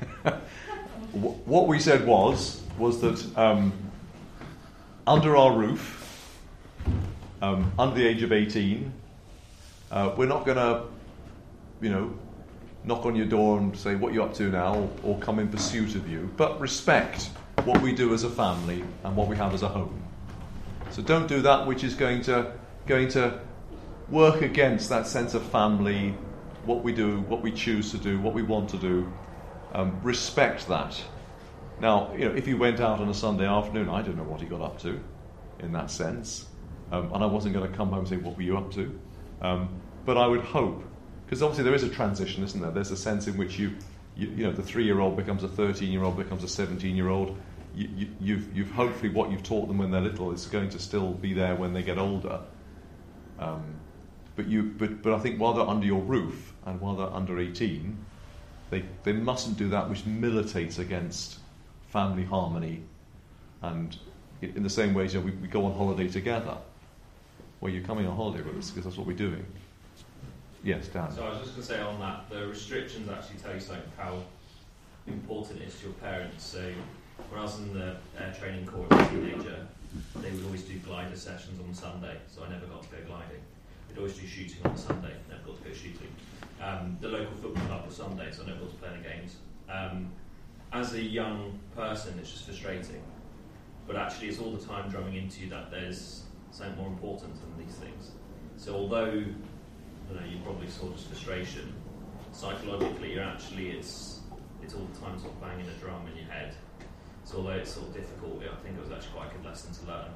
what we said was that under our roof, under the age of 18, we're not going to, knock on your door and say, what are you up to now, or come in pursuit of you, but respect what we do as a family and what we have as a home. So don't do that which is going to work against that sense of family, what we do, what we choose to do, what we want to do. Respect that. Now, if he went out on a Sunday afternoon, I don't know what he got up to in that sense. And I wasn't going to come home and say, what were you up to? But I would hope, because obviously there is a transition, isn't there? There's a sense in which the 3-year-old becomes a 13-year-old, becomes a 17-year-old. You've hopefully what you've taught them when they're little is going to still be there when they get older. But I think while they're under your roof and while they're under 18, they mustn't do that which militates against family harmony. And in the same way as we go on holiday together. Well, you're coming on holiday with us because that's what we're doing. Yes, Dan. So I was just going to say on that, the restrictions actually tell you something how important it is to your parents. So when I was in the training corps as a teenager, they would always do glider sessions on Sunday, so I never got to go gliding. They'd always do shooting on Sunday, never got to go shooting. The local football club was Sunday, so I never got to play any games. As a young person, it's just frustrating. But actually, it's all the time drumming into you that there's something more important than these things. So although you probably saw just frustration, psychologically it's all the time sort of banging a drum in your head. So although it's sort of difficult, I think it was actually quite a good lesson to learn.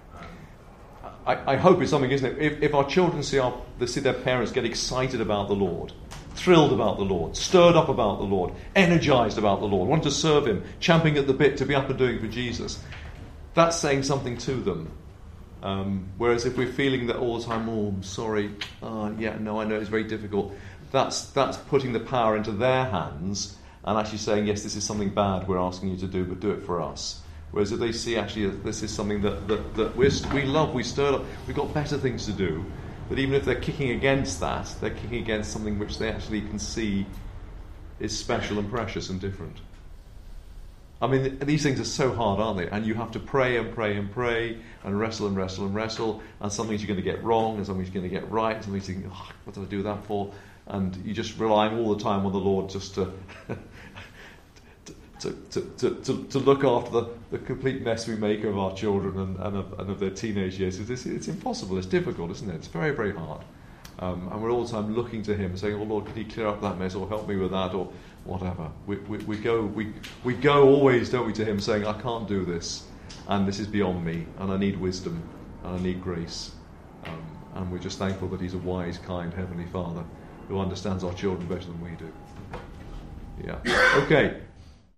I hope it's something, isn't it? If our children see their parents get excited about the Lord, thrilled about the Lord, stirred up about the Lord, energized about the Lord, want to serve Him, champing at the bit to be up and doing for Jesus, that's saying something to them. Whereas if we're feeling that all the time, oh, I'm sorry, I know it's very difficult, that's putting the power into their hands and actually saying, yes, this is something bad we're asking you to do, but do it for us. Whereas if they see actually this is something that we love, we stir up, we've got better things to do, but even if they're kicking against that, they're kicking against something which they actually can see is special and precious and different. I mean, these things are so hard, aren't they? And you have to pray and pray and pray and wrestle and wrestle and wrestle, and some things you're going to get wrong and some things you're going to get right, and some things you think, oh, what did I do that for? And you're just relying all the time on the Lord just to to look after the complete mess we make of our children and of their teenage years. It's impossible, it's difficult, isn't it? It's very, very hard. And we're all the time looking to Him, saying, "Oh Lord, can you clear up that mess, or help me with that, or whatever." We go always, don't we, to Him, saying, "I can't do this, and this is beyond me, and I need wisdom, and I need grace." And we're just thankful that He's a wise, kind Heavenly Father who understands our children better than we do. Yeah. Okay.